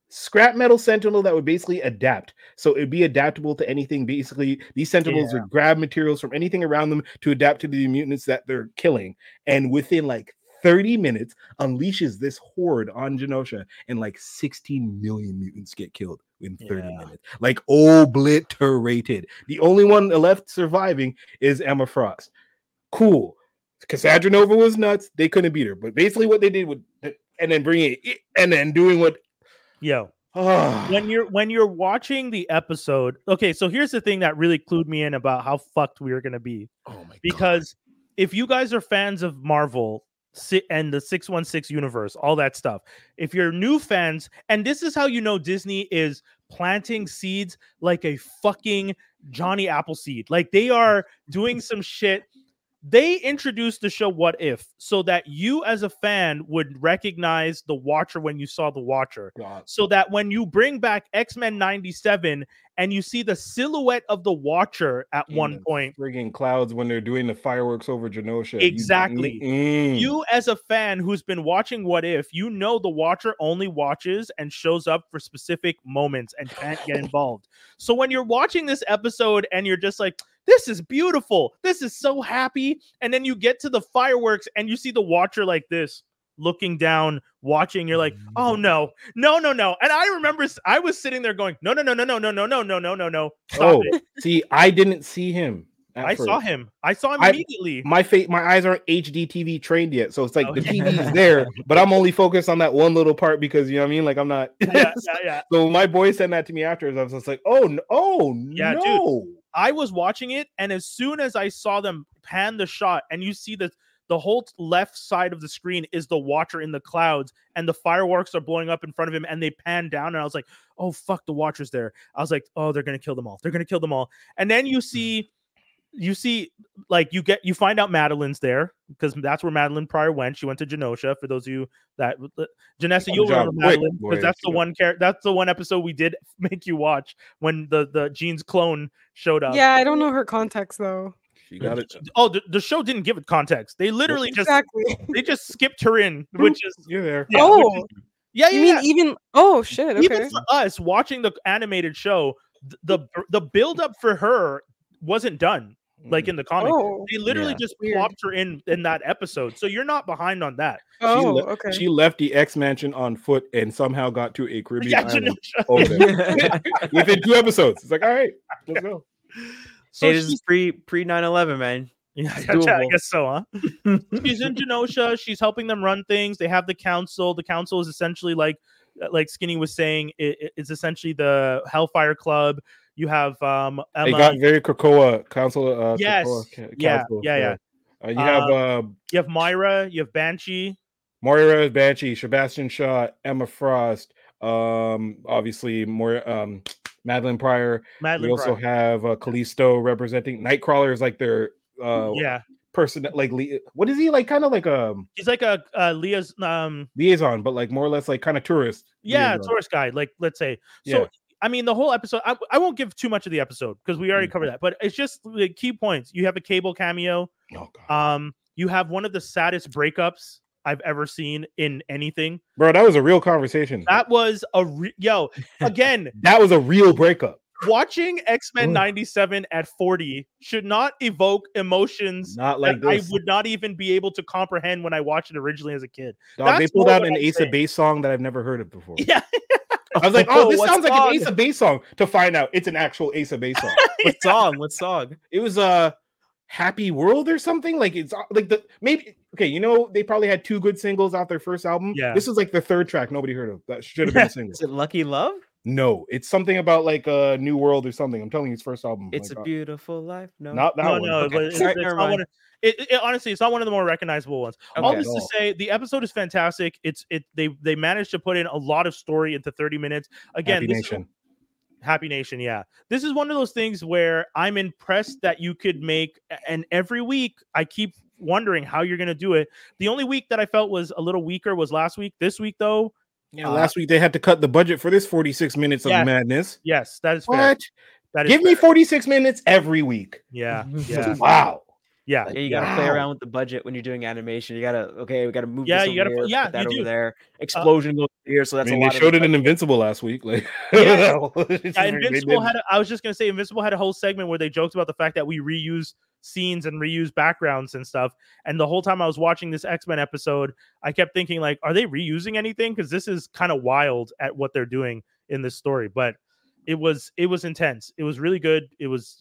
scrap metal sentinel that would basically adapt. So it'd be adaptable to anything. Basically, these sentinels Yeah. would grab materials from anything around them to adapt to the mutants that they're killing. And within like thirty minutes, unleashes this horde on Genosha, and like sixteen million mutants get killed in thirty Yeah. minutes. Like obliterated. The only one left surviving is Emma Frost. Cool. Cassandra Nova was nuts. They couldn't beat her. But basically what they did with and then bringing it and then doing what Yo, Ah. when you're when you're watching the episode, okay, so here's the thing that really clued me in about how fucked we were gonna be. Oh my Because if you guys are fans of Marvel si- and the six one six universe, all that stuff, if you're new fans, and this is how you know Disney is planting seeds like a fucking Johnny Appleseed, like they are doing some shit. They introduced the show What If so that you as a fan would recognize the Watcher when you saw the Watcher. God. So that when you bring back X-Men ninety-seven and you see the silhouette of the Watcher at In one the point, friggin' clouds when they're doing the fireworks over Genosha. You- exactly. Mm. You as a fan who's been watching What If, you know the Watcher only watches and shows up for specific moments and can't get involved. So when you're watching this episode and you're just like, this is beautiful, this is so happy, and then you get to the fireworks and you see the Watcher like this looking down watching, you're like, oh no no no no. And I remember s- I was sitting there going, no no no no no no no no no no no no stop Oh, it. see, I didn't see him. at I saw first. him I saw him I- immediately. My fa- my eyes aren't H D T V trained yet, so it's like Oh, the yeah. T V's there, but I'm only focused on that one little part because you know what I mean. Like I'm not. yeah, yeah, yeah. So my boy sent that to me afterwards. I was just like, oh no, oh Yeah, dude. no. I was watching it, and as soon as I saw them pan the shot, and you see the the whole t- left side of the screen is the Watcher in the clouds, and the fireworks are blowing up in front of him, and they pan down, and I was like, "Oh fuck, the Watcher's there!" I was like, "Oh, they're gonna kill them all. They're gonna kill them all." And then you see, you see, like you get you find out Madeline's there because that's where Madeline Pryor went. She went to Genosha. For those of you that Janessa, Good you'll job. remember Quick, Madeline boy. because that's the Good. one character. That's the one episode we did make you watch when the the Jean's clone showed up. Yeah, I don't know her context though. She got it. Oh, the, the show didn't give it context. They literally just Exactly. they just skipped her in, which is You're there. yeah, which Oh, is- yeah, yeah. you mean yeah. even? Oh shit. Okay. Even for us watching the animated show, th- the the build up for her wasn't done like in the comic. Oh. They literally Yeah. just Weird. plopped her in in that episode, so you're not behind on that. She, Oh, le- okay. she left the X Mansion on foot and somehow got to a Caribbean Yeah, island Genosha. over there. Within two episodes. It's like, all right, let's go. So hey, this she's- is pre pre nine eleven, man. Yeah, It's yeah, I doable. guess so, huh? She's in Genosha. She's helping them run things. They have the council. The council is essentially like, like Skinny was saying, it, it- it's essentially the Hellfire Club. You have um They Emma. got very Krakoa council. Uh, Yes. Krakoa ca- Yeah, council, yeah, yeah. Uh, you have uh, you have Myra. You have Banshee. Moira Banshee, Sebastian Shaw, Emma Frost, um, obviously more um, Madeline Pryor. Madeline we also Pryor. have uh, Callisto representing Nightcrawler is like their uh Yeah, person that like li- what is he like kind of like a he's like a uh, Leah's. Um, liaison, but like more or less like kind of tourist. yeah, liaison. tourist guide. Like let's say. So Yeah. I mean, the whole episode. I, I won't give too much of the episode because we already Mm. covered that. But it's just the key points. You have a Cable cameo. Oh, God. Um, you have one of the saddest breakups I've ever seen in anything. Bro, that was a real conversation. That was a re- yo again. That was a real breakup. Watching X-Men Ugh. ninety-seven at forty should not evoke emotions Not like that I this. would not even be able to comprehend when I watched it originally as a kid. Dog, they That's pulled more out what an I'm Ace saying. of Base song that I've never heard of before. Yeah, I was like, oh, this what sounds like song? an Ace of Base song. To find out, it's an actual Ace of Base song. What song? What song? It was a uh, Happy World or something. Like it's uh, like the maybe okay. You know, they probably had two good singles off their first album. Yeah. This is like the third track nobody heard of. That should have been a single. Is it Lucky Love? No, it's something about like a New World or something. I'm telling you, it's first album. It's like, a uh, beautiful life. No, not that no, one. no, Okay. but it's, Alright, it's never not one mind. of, it, it, honestly, it's not one of the more recognizable ones. All Okay. this to say, the episode is fantastic. It's it they they managed to put in a lot of story into thirty minutes. Again, Happy this Nation. Is, Happy Nation, yeah. This is one of those things where I'm impressed that you could make, and every week I keep wondering how you're going to do it. The only week that I felt was a little weaker was last week. This week, though, Yeah, Uh, last week they had to cut the budget for this forty-six minutes of Yes. madness. yes, that is fair. What? That is Give me fair. forty-six minutes every week. Yeah, yeah. Wow. Yeah, Yeah, you yeah. gotta play Wow. around with the budget when you're doing animation. You gotta okay, we gotta move Yeah, this you over gotta put- here, yeah, put that you over do. there. Explosion goes here, so I that's mean, a they lot showed of it in Invincible last week. Like, Yeah. it's just Yeah, like they Invincible did- had. A, I was just gonna say, Invincible had a whole segment where they joked about the fact that we reuse scenes and reuse backgrounds and stuff. And the whole time I was watching this X-Men episode, I kept thinking, like, are they reusing anything? Because this is kind of wild at what they're doing in this story. But it was it was intense. It was really good. It was.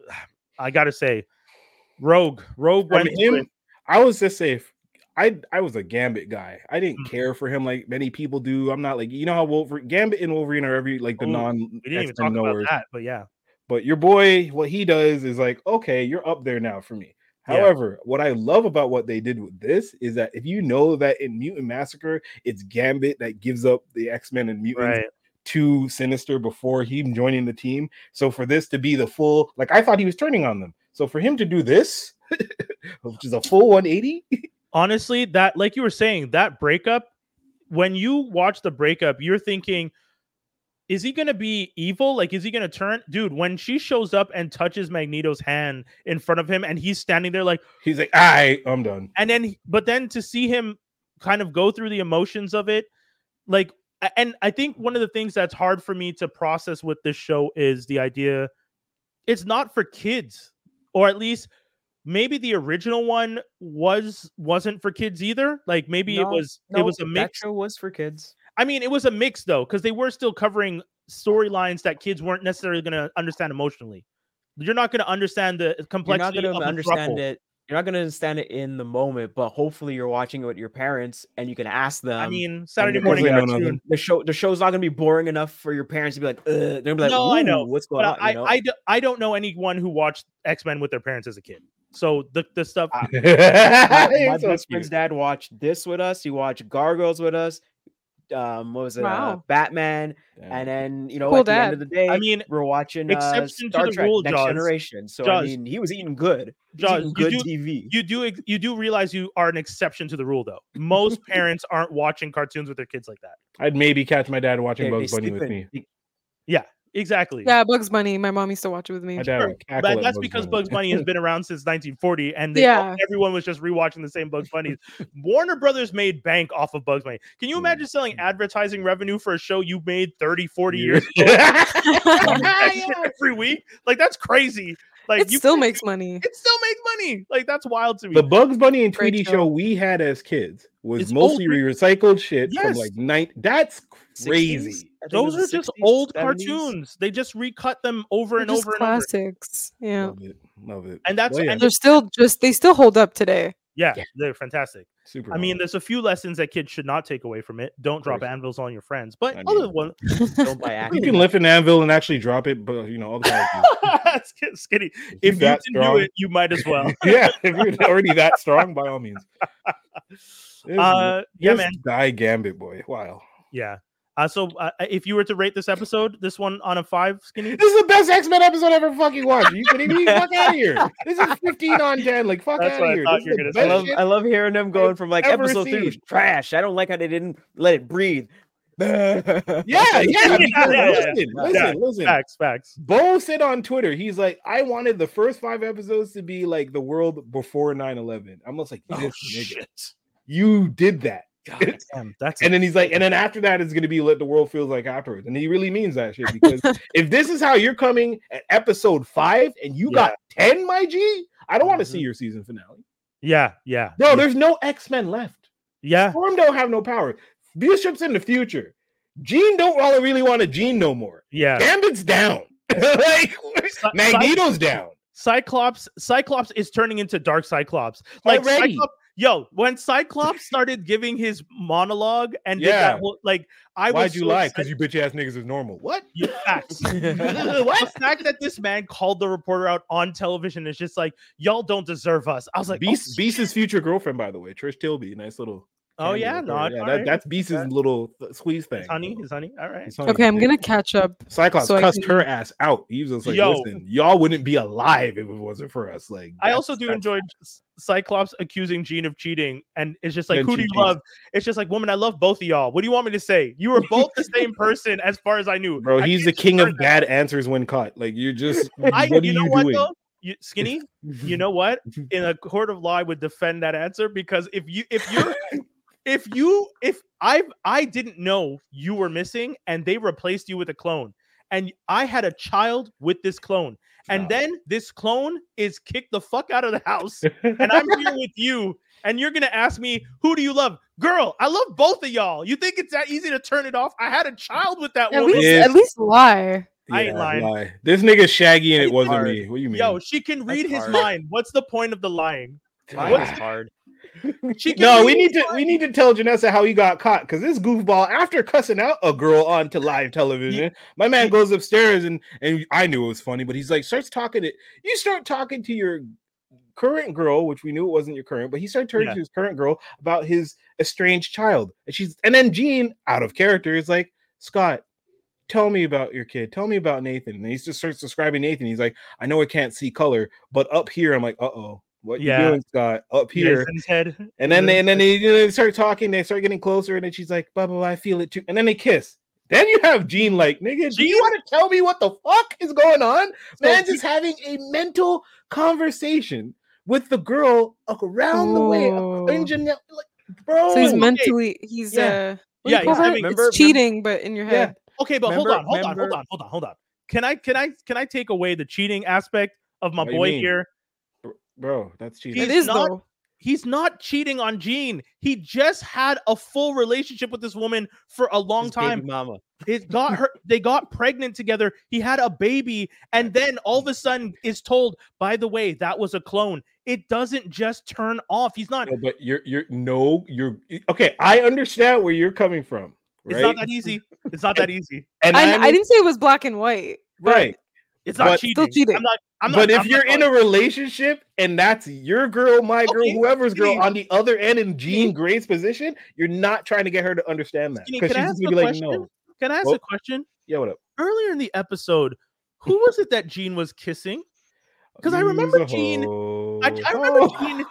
I gotta say, Rogue. Rogue I went. mean, into him, it. I was just say, if I I was a Gambit guy. I didn't Mhm. care for him like many people do. I'm not like you know how Wolverine, Gambit and Wolverine are every like the Oh, non We didn't even X-Men talk about knowers. that, but yeah. But your boy, what he does is like, okay, you're up there now for me. Yeah. However, what I love about what they did with this is that if you know that in Mutant Massacre, it's Gambit that gives up the X-Men and mutants Right. to Sinister before him joining the team. So for this to be the full, like I thought he was turning on them. So for him to do this, which is a full one eighty, Honestly, that like you were saying, that breakup, when you watch the breakup, you're thinking, is he gonna be evil? Like, is he gonna turn? Dude, when she shows up and touches Magneto's hand in front of him and he's standing there like, he's like, all right, I'm done. and then but then to see him kind of go through the emotions of it, like, a- and I think one of the things that's hard for me to process with this show is the idea it's not for kids, or at least maybe the original one was wasn't for kids either. Like maybe it No, was it no, was a that mix. show was for kids. I mean, it was a mix though, because they were still covering storylines that kids weren't necessarily going to understand emotionally. You're not going to understand the You're not complexity gonna of a understand throuple. it. You're not gonna understand it in the moment, but hopefully you're watching it with your parents and you can ask them. I mean, Saturday and morning they know cartoon. nothing. the show the show's not gonna be boring enough for your parents to be like, Ugh. They're gonna be like, No, I know, "Ooh, what's going But on?" I, You know? I, d- I don't know anyone who watched X-Men with their parents as a kid. So the, the stuff. my, my It's so best cute. friend's dad watched this with us. He watched Gargoyles with us. Um, what was it? Uh, Wow. Batman, Damn. and then you know, Cool at the end dad. of the day, I mean, we're watching uh, exception to Star the Trek: rule, Next Jaws. Generation. So Jaws. I mean, he was eating good. He was Jaws, eating you good do- T V. You do ex- you do realize you are an exception to the rule, though. Most parents aren't watching cartoons with their kids like that. I'd maybe catch my dad watching They- they Bugs Bunny sleep with in- me. they- Yeah, exactly. Yeah, Bugs Bunny. My mom used to watch it with me. My dad Sure, would cackle But at that's Bugs because Bunny. Bugs Bunny has been around since nineteen forty, and they, Yeah. everyone was just rewatching the same Bugs Bunny. Warner Brothers made bank off of Bugs Bunny. Can you imagine selling advertising revenue for a show you made thirty, forty years ago every week? Like, that's crazy. Like, It you still can- makes money. it still makes money. Like, that's wild to me. The Bugs Bunny and Great Tweety show. show we had as kids was It's mostly old. recycled shit Yes. from like night. That's sixties? crazy. I think it Those was are the just sixties, old seventies. cartoons. They just recut them over They're and just over and over. classics. Yeah. Love it. Love it. And that's Well, yeah, and They're still just they still hold up today. yeah, Yeah. they're fantastic. super. I mean, hard. there's a few lessons that kids should not take away from it. Don't drop course. anvils on your friends. But I other mean- one, Don't buy you acting. can lift an anvil and actually drop it, but you know, all the time. It's skinny. If you that can do strong. it, you might as well. Yeah, if you're already that strong, by all means. This- Uh, yeah, this man. Die Gambit boy. Wow. Yeah. Uh, so uh, if you were to rate this episode, this one on a five, skinny. This is the best X-Men episode I ever fucking watched. Are you kidding me? Fuck out of here. This is fifteen on ten. Like, fuck That's out what I of here. thought This you were is the gonna say. I best love, shit. I love hearing them going from like ever episode three was seen. trash. I don't like how they didn't let it breathe. Yeah, yeah. Yeah, Because yeah, yeah. listen, listen, Yeah, listen. Facts, facts. Bo said on Twitter, he's like, I wanted the first five episodes to be like the world before nine eleven. I'm almost like, Oh this nigga, shit! you did that. God damn, that's And then he's like, and then after that is going to be what the world feels like afterwards. And he really means that shit because if this is how you're coming at episode five and you got ten, my G, I don't want to Mhm. see your season finale. yeah, yeah, Bro, yeah. there's no X-Men left. yeah. Storm don't have no power. Bishop's in the future. Jean don't really, really want a Jean no more. Yeah. Gambit's down. Like Magneto's down. Cyclops, Cyclops is turning into Dark Cyclops. Like Already. Cyclops, yo, when Cyclops started giving his monologue and did Yeah. that whole, like, I Why'd was you so lie? excited- Because you bitch ass niggas is normal. What? You facts. The fact that this man called the reporter out on television is just like, y'all don't deserve us. I was like, Beast, oh, Beast's future girlfriend, by the way, Trish Tilby. Nice little. oh cameo yeah, with no, her. I- yeah, all that, right. that's Beast's That- little th- squeeze thing. his honey, his honey. All right. His honey. Okay, I'm gonna catch up. Cyclops so I cussed can- her ass out. He was just like, Yo. listen, y'all wouldn't be alive if it wasn't for us. Like, I that's- also do that's- enjoy C- Cyclops accusing Jean of cheating, and it's just like, Then who do she you cheats. love? It's just like, woman, I love both of y'all. What do you want me to say? You were both the same person, as far as I knew. Bro, I he's can't the king discern of that. bad answers when caught. Like, you're just, I, what are you you know what doing? though? you, Skinny, you know what? In a court of law, I would defend that answer because if you if you're if you if I I didn't know you were missing and they replaced you with a clone, and I had a child with this clone, and No. then this clone is kicked the fuck out of the house, and I'm here with you, and you're gonna ask me, who do you love? Girl, I love both of y'all. You think it's that easy to turn it off? I had a child with that At woman. least, Yes. at least lie. I ain't lying. lie. This nigga's Shaggy and it It's wasn't hard. me. What do you mean? Yo, she can read That's his hard. mind. What's the point of the lying? Mine What's is hard. She can no, read we need his to we mind. need to tell Janessa how he got caught because this goofball, after cussing out a girl onto live television, my man goes upstairs and and I knew it was funny, but he's like starts talking to you start talking to your current girl, which we knew it wasn't your current, but he started turning Yeah. to his current girl about his estranged child, and she's and then Gene, out of character, is like, Scott, tell me about your kid. Tell me about Nathan. And he just starts describing Nathan. He's like, I know I can't see color, but up here, I'm like, uh oh, what Yeah. you doing, Scott? Up Yeah, here. it's in his head. And then they and then they, you know, they start talking, they start getting closer, and then she's like, blah, blah, blah, I feel it too. And then they kiss. Then you have Gene like, nigga, do you Gene- want to tell me what the fuck is going on? So Man's he- just having a mental conversation with the girl around the way. Oh. In Janelle, like, bro. So he's okay. mentally, he's Yeah. uh, what do Yeah, you call he's that? having- remember- It's cheating, but in your Yeah. head. Okay, but hold Remember- on, hold on, hold remember- on, hold on, hold on. Can I can I can I take away the cheating aspect of my What do you boy mean? here? Bro, that's cheating. He's It is not- though. He's not cheating on Gene. He just had a full relationship with this woman for a long His time. baby mama. It got her, they got pregnant together. He had a baby, and then all of a sudden is told, by the way, that was a clone. It doesn't just turn off. He's not, No, but you're you're no, you're okay. I understand where you're coming from. it's Right? not that easy. It's not that easy. and I, I'm- I didn't say it was black and white. right. It's not But- cheating. Still cheating. I'm not, I'm not, But if I'm you're not in a relationship and that's your girl, my girl, Okay, whoever's girl Skinny. on the other end in Jean Skinny. Gray's position, you're not trying to get her to understand that Skinny, because can I she's ask just a gonna be like, question? no. Can I ask Well- a question? Yeah, what up? Earlier in the episode, who was it that Gene was kissing? 'Cause I remember Use a Jean- hoe. I, I remember Oh. Gene.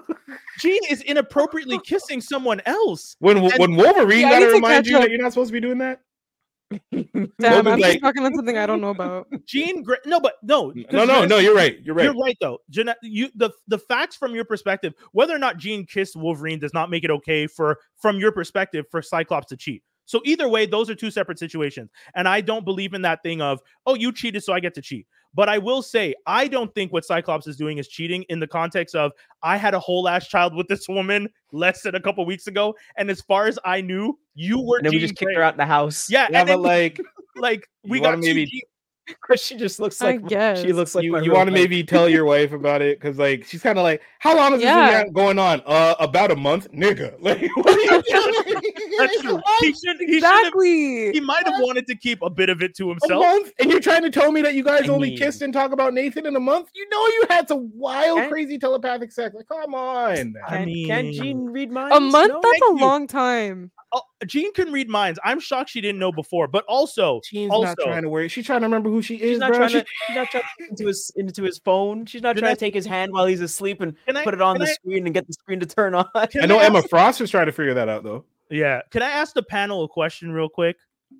Gene is inappropriately kissing someone else. when and- when Wolverine Yeah, I got to need to remind catch you up. that you're not supposed to be doing that. Damn, Logan's I'm like- just talking on something I don't know about. Gene, Gray, no, but no, 'cause No, no, Jeanette- no. You're right. You're right. You're right though. Jeanette, you the the facts from your perspective, whether or not Gene kissed Wolverine does not make it okay for from your perspective for Cyclops to cheat. So either way, those are two separate situations. And I don't believe in that thing of, oh, you cheated, so I get to cheat. But I will say, I don't think what Cyclops is doing is cheating in the context of I had a whole ass child with this woman less than a couple weeks ago. And as far as I knew, you were And then we Jean just kicked Grey. her out the house. Yeah, Yeah, and but then, like, like we you got wanna two maybe- Jean- She just looks I like my- guess. she looks like you, my you real want to wife. maybe tell your wife about it because like she's kind of like, how long is this Yeah. thing going on? Uh, about a month, nigga. Like, what are you doing? That's true. He should. He should have. Exactly. He might have wanted to keep a bit of it to A himself. month, and you're trying to tell me that you guys I only mean- kissed and talk about Nathan in a month? You know you had some wild, Can- crazy telepathic sex. Like, come on. I Can, mean- can Gene read minds? A month? No? That's thank a you. long time. Oh, Jean can read minds. I'm shocked she didn't know before. But also, She's also, not trying to worry. She's trying to remember who she is, She's not bro. trying She- to. She's not trying to get into his into his phone. She's not Can trying I- to take his hand while he's asleep and Can I- put it on can the I- screen and get the screen to turn on. can I know Emma ask- Frost was trying to figure that out, though. Yeah. Can I ask the panel a question real quick?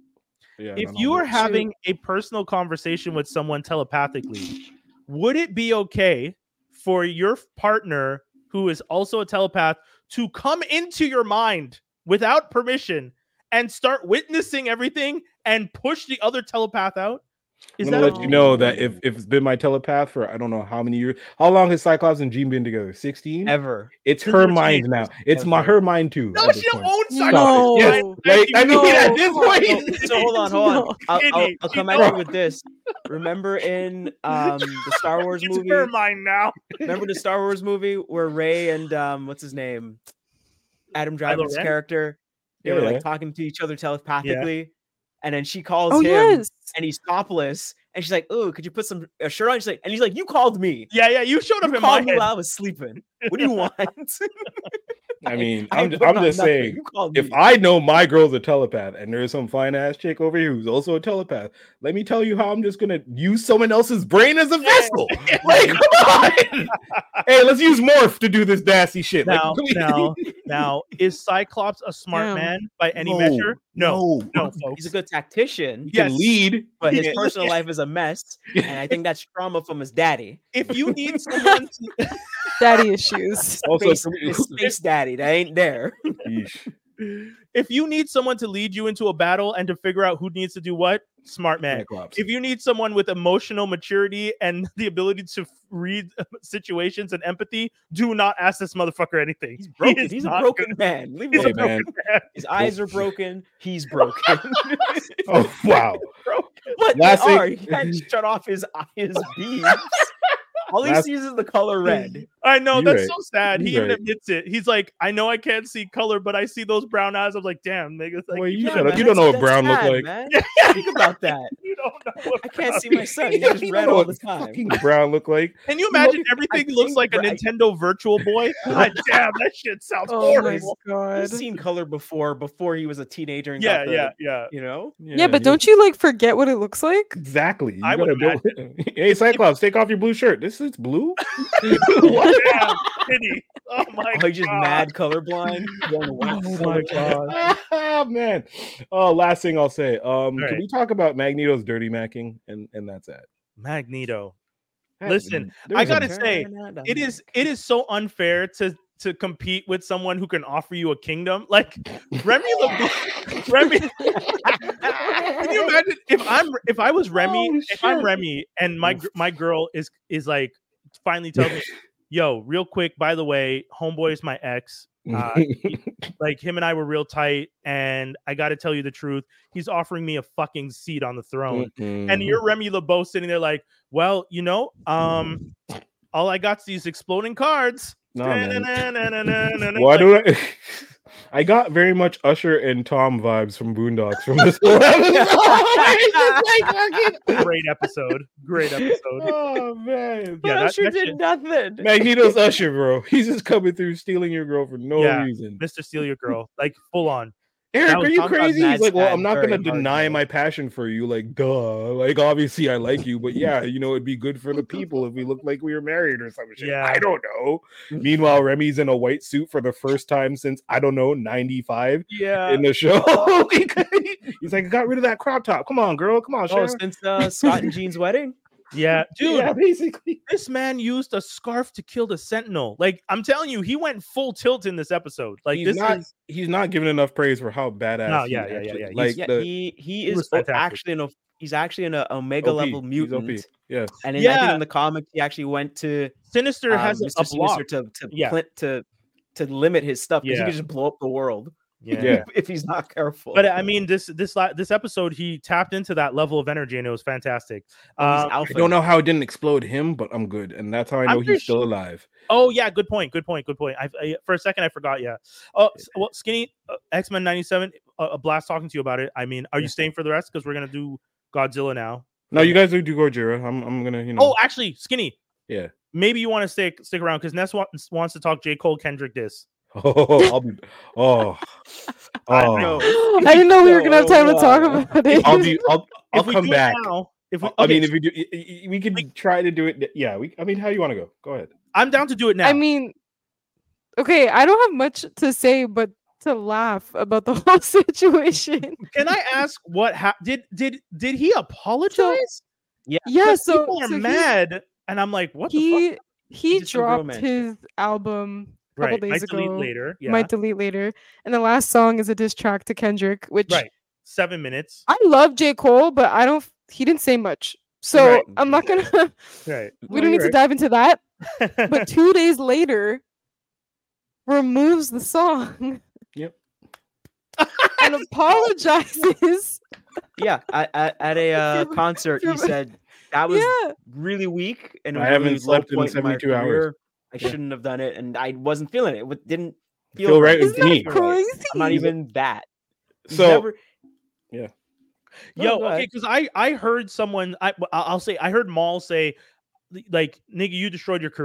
Yeah, If no, no, you no. are having a personal conversation with someone telepathically, would it be okay for your partner, who is also a telepath, to come into your mind without permission and start witnessing everything and push the other telepath out? Is I'm that gonna a- let you know that if, if it's been my telepath for I don't know how many years, how long has Cyclops and Jean been together? sixteen? Ever. It's Since her we're mind now. teenagers. It's my Ever. her mind too. No, at she this don't point. own Cyclops. No. Yes, Thank like, you. I mean, No. at this So, point, so hold on, hold on. No. I'll, I'll, Kidding. I'll come She at knows. you with this. Remember in um the Star Wars It's movie? her mind now. Remember the Star Wars movie where Ray and um what's his name? Adam Driver's Ren? character. They were Yeah. like talking to each other telepathically. And then she calls Oh him yes. and he's topless. And she's like, "Oh, could you put some a shirt on?" She's like, and he's like, "You called me. Yeah, yeah, you showed up You in my called me head. while I was sleeping. What do you want?" I mean, I I'm, put I'm on just nothing. saying, You called if me. I know my girl's a telepath and there's some fine ass chick over here who's also a telepath, let me tell you how I'm just gonna use someone else's brain as a vessel. Like, come on. Hey, let's use Morph to do this nasty shit. Like, Now, now, now, is Cyclops a smart Damn. man by any No, measure? No, no. no, He's folks. a good tactician, he can Yes. lead, but his Yeah. personal life is a mess, and I think that's trauma from his daddy. If you need someone to, Daddy issues. Also, Space, can we- his space daddy that ain't there. Yeesh. if you need someone to lead you into a battle and to figure out who needs to do what, smart man. Cyclops. If you need someone with emotional maturity and the ability to f- read situations and empathy, do not ask this motherfucker anything. He's broken. is He's a not broken good. man. Leave him He's Hey, a alone. man. broken man. His eyes are broken. He's broken. Oh wow. But Last they thing- are. He can't shut off his his beams. All he Last- sees is the color red. I know, You that's right. so sad. He You even right. admits it. He's like, I know I can't see color, but I see those brown eyes. I'm like, damn, nigga. Like, Boy, you you, shut up. man, You don't know what that's brown look sad, like. Man. Think about that. you don't know what I can't brown see my son. He's just You red know all what the time. fucking brown look like. Can you You imagine look- everything I looks think like a right- Nintendo Virtual Boy? God damn, that shit sounds Oh my horrible. god. He's seen color before, before he was a teenager. And Yeah, got the, yeah, yeah. You know, Yeah, but he- don't you like forget what it looks like? Exactly. You I would gotta do- Hey, Cyclops, take off your blue shirt. This is blue. Damn, pity. Oh my oh, he's just god. mad colorblind. You don't know what Oh color my it is. oh man. Oh, last thing I'll say. Um, right. can we talk about Magneto's dirty macking? And and that's it. Magneto. That- Listen, there's I a- gotta say, it is it is so unfair to to compete with someone who can offer you a kingdom. Like Remy LeBeau. Remy. Can you imagine if I'm if I was Remy, Oh, if I'm shit. Remy and my gr- my girl is is like finally tells me, yo, real quick, by the way, homeboy is my ex. Uh, he- like him and I were real tight, and I got to tell you the truth. He's offering me a fucking seat on the throne, Mm-mm. and you're Remy LeBeau sitting there like, well, you know, um, all I got's these exploding cards. Nah, man. Na-na-na-na-na-na-na. Why Like, do I? I got very much Usher and Tom vibes from Boondocks from this whole episode. great episode, great episode. Oh man, But Yeah, that- Usher that did shit- nothing. Magneto's Usher, bro. He's just coming through, stealing your girl for no Yeah. reason. Mister Steal Your Girl, like full on. Eric, That are was you talking about crazy? Mad He's like, well, Sad I'm not gonna very hard, deny though. my passion for you. Like, duh. Like, obviously, I like you, but yeah, you know, it'd be good for the people if we looked like we were married or some shit. Yeah. I don't know. Meanwhile, Remy's in a white suit for the first time since I don't know ninety-five Yeah. in the show. He's like, I got rid of that crop top. Come on, girl. Come on, Oh, Sharon. since uh, Scott and Jean's wedding. Yeah, dude, yeah, basically. this man used a scarf to kill the Sentinel. Like, I'm telling you, he went full tilt in this episode. Like, he's this not. is He's not giving enough praise for how badass. No, he yeah, yeah, yeah, actually- yeah. He's- Like Yeah, the he he he was is o- fantastic. actually an o- he's actually an uh, omega O P. level He's O P. mutant. Yeah. And in, I Yeah. think in the comics, he actually went to Sinister um, has a, Mister a block. Sinister to to, Yeah. pl- to to limit his stuff because Yeah. he could just blow up the world Yeah. Yeah. if he's not careful. But I mean, this this la- this episode, he tapped into that level of energy, and it was fantastic. Oh, he's Um, alpha. I don't know how it didn't explode him, but I'm good, and that's how I I'm know pretty he's still alive. Oh yeah, good point. Good point. Good point. I, I for a second I forgot. Yeah. Oh, s- well, Skinny uh, X Men ninety-seven. Uh, a blast talking to you about it. I mean, are you staying for the rest? Because we're gonna do Godzilla now. No, you guys do do Gojira. I'm I'm gonna you know. Oh, actually, Skinny. yeah. Maybe you want to stick stick around because Ness wa- wants to talk J Cole Kendrick diss. Oh, I'll be. Oh, I oh. know. I didn't know we were gonna have time to talk Wow. about it. I'll be. I'll. I'll If we come do it back. now, if we, I okay, mean, if we do, y- y- we could try to do it. Yeah, we. I mean, how you want to go? Go ahead. I'm down to do it now. I mean, okay, I don't have much to say, but to laugh about the whole situation. can I ask what ha- did did did he apologize? Yeah. Yeah, 'Cause so, people are so he- mad, and I'm like, what the he fuck? he did some dropped romance. his album a couple Right, days might ago. delete later. Yeah, Might delete later, and the last song is a diss track to Kendrick, which right. Seven minutes. I love J. Cole, but I don't. He didn't say much, so Right. I'm not gonna. Right. we don't need to dive into that. But two days later, removes the song Yep. and apologizes. Yeah, at, at, at a uh, concert, he you're- said that was Yeah, really weak and a I haven't really low slept in point my seventy-two hours. career. I Yeah. shouldn't have done it, and I wasn't feeling it. It wa- didn't feel, Feel right isn't with me. that crazy? I'm not even that. He's So never- yeah. No, Yo, go okay, ahead. because I I heard someone I I- I'll say I heard Maul say like nigga you destroyed your career.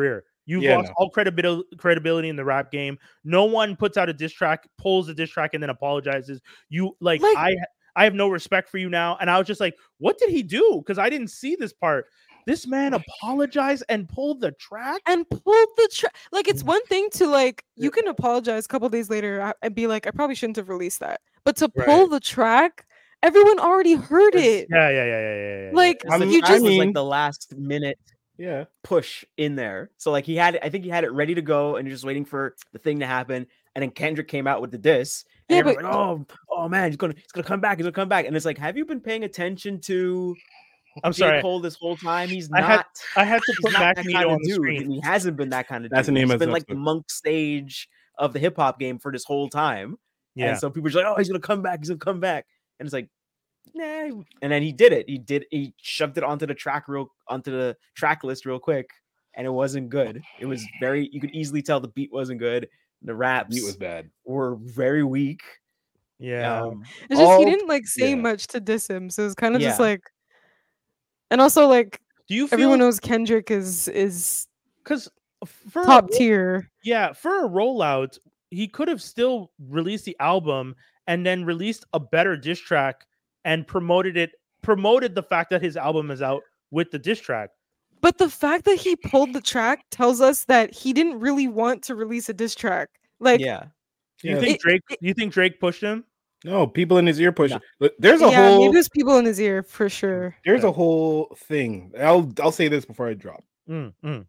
You've Yeah, lost no. all credibility credibility in the rap game. No one puts out a diss track, pulls a diss track, and then apologizes. You like, Like- I I have no respect for you now. And I was just like, what did he do? Because I didn't see this part. This man apologized and pulled the track. and pulled the track. Like it's one thing to like you can apologize a couple days later a- and be like, I probably shouldn't have released that. But to pull Right. the track, everyone already heard it. Yeah, yeah, yeah, yeah, yeah, yeah. Like Because the you track just was mean- like the last minute Yeah. push in there. So like he had it, I think he had it ready to go and you're just waiting for the thing to happen. And then Kendrick came out with the diss. And Yeah, everyone's but- like, oh, oh man, he's gonna he's gonna come back, he's gonna come back. And it's like, have you been paying attention to I'm J. sorry. Cole this whole time? He's I not had I had to he's put not that Magneto kind on of the dude. screen. And he hasn't been that kind of That's the dude. name He's of been this like the episode. monk stage of the hip hop game for this whole time. Yeah. And so people are just like, oh, he's gonna come back, he's gonna come back. And it's like, nah. And then he did it. He did he shoved it onto the track real onto the track list real quick, and it wasn't good. It was very you could easily tell the beat wasn't good. The raps Beat was bad. were very weak. Yeah. Um, It's just he all- didn't like say yeah. much to diss him, so it's kind of just Yeah. like, and also like Do you feel everyone knows Kendrick is is because for a top ro- tier. Yeah, for a rollout, he could have still released the album and then released a better diss track and promoted it, promoted the fact that his album is out with the diss track. But the fact that he pulled the track tells us that he didn't really want to release a diss track. Like, yeah. Do you Yeah. think It- Drake? Do you think Drake pushed him? No, people in his ear push. No. But there's a yeah, whole maybe there's people in his ear for sure. there's a whole thing. I'll I'll say this before I drop. Mm, mm.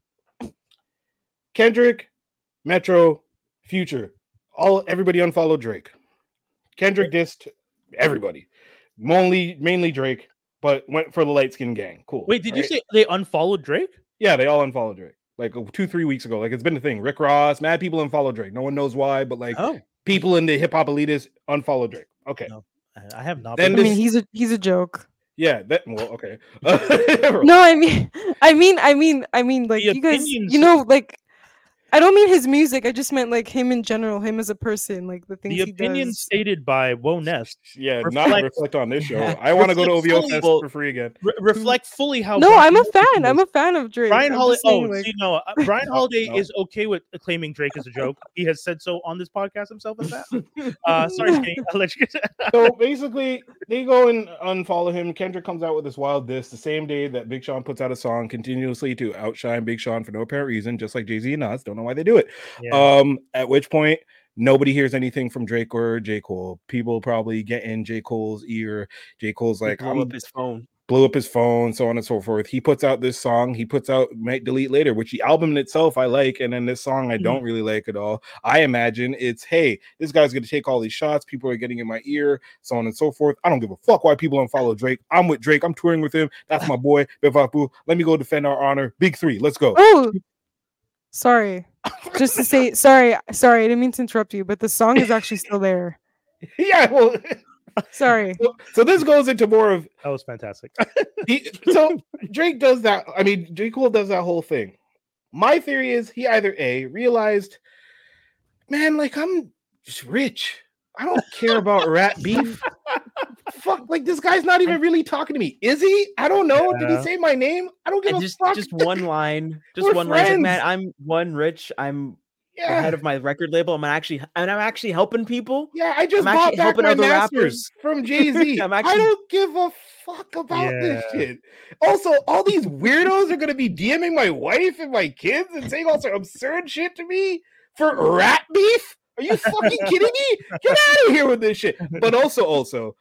Kendrick, Metro, Future, all everybody unfollowed Drake. Kendrick dissed everybody. Mainly mainly Drake, but went for the light skinned gang. Cool. Wait, did you right? say they unfollowed Drake? Yeah, they all unfollowed Drake. Like uh, two, three weeks ago. Like it's been a thing. Rick Ross, mad people unfollowed Drake. No one knows why, but like Oh, people in the hip hop elitists unfollowed Drake. Okay. No. I- I have not. Then I been- mean, this- he's a he's a joke. Yeah, that well, okay. No, I mean, I mean, I mean, I mean, like The you guys, opinions- you know, like I don't mean his music. I just meant like him in general, him as a person, like the things the he opinion does. stated by Woe Nest Yeah, Reflect- not reflect on this show. I want to go to O V O Fest Reflect- for free again. re- reflect fully how. No, Brian I'm a fan. Holiday I'm is. a fan of Drake. Brian I'm Holiday. just saying, Oh, like, see, no, uh, Brian No, Holiday no. is okay with claiming Drake as a joke. He has said so on this podcast himself as that. Uh, sorry, Skinny, I'll let you get. So basically, they go and unfollow him. Kendrick comes out with this wild diss the same day that Big Sean puts out a song continuously to outshine Big Sean for no apparent reason, just like Jay-Z and Nas. Don't know why they do it. Yeah. Um, at which point, nobody hears anything from Drake or J. Cole. People probably get in J. Cole's ear. J. Cole's like, like blew I'm up his phone. blew up his phone, so on and so forth. He puts out this song. He puts out Might Delete Later, which the album in itself I like, and then this song I don't really like at all. I imagine it's, hey, this guy's gonna take all these shots. People are getting in my ear, so on and so forth. I don't give a fuck why people unfollow Drake. I'm with Drake. I'm touring with him. That's my boy. Bevapu. Let me go defend our honor. Big three. Let's go. oh, sorry. Just to say, sorry, sorry. I didn't mean to interrupt you, but the song is actually still there. Yeah. Well. Sorry. So, so this goes into more of That was fantastic. he, so Drake does that. I mean, J. Cole does that whole thing. My theory is he either A, realized, man, like I'm just rich. I don't care about rat beef. Fuck, like this guy's not even really talking to me. Is he? I don't know. Did he Yeah. say my name? I don't give And a just fuck. just one line, just We're one line. It's like, man, friends. I'm one rich. I'm the yeah. head of my record label. I'm actually and I'm actually helping people. Yeah, I just I'm bought actually back helping my other masters rappers. from Jay-Z. I'm I actually- don't give a fuck about this Yeah. shit. Also, all these weirdos are gonna be DMing my wife and my kids and saying all sorts of absurd shit to me for rat beef. Are you fucking kidding me? Get out of here with this shit. But also, also,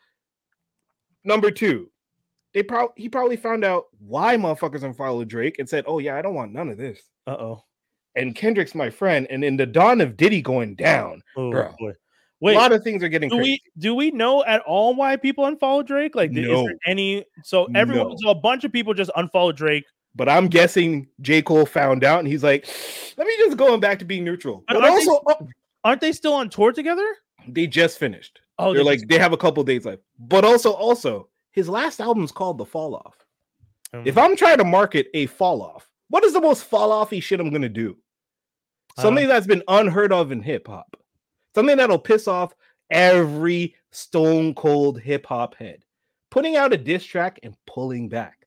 number two, they probably he probably found out why motherfuckers unfollowed Drake and said, "Oh yeah, I don't want none of this." Uh oh. And Kendrick's my friend, and in the dawn of Diddy going down, Oh Bro. boy. a Wait. lot of things are getting Do crazy. we do we know at all why people unfollow Drake? Like, th- is No. there any? So everyone, No. so a bunch of people just unfollow Drake. But I'm guessing J. Cole found out and he's like, let me just go back to being neutral. But But, aren't they also, oh, Aren't they still on tour together? they just finished. Oh, They're they like, just- they have a couple days left. But also, also, his last album's called The Fall Off. Um, If I'm trying to market a fall off, what is the most fall offy shit I'm gonna do? Uh, Something that's been unheard of in hip hop. Something that'll piss off every stone cold hip hop head. Putting out a diss track and pulling back.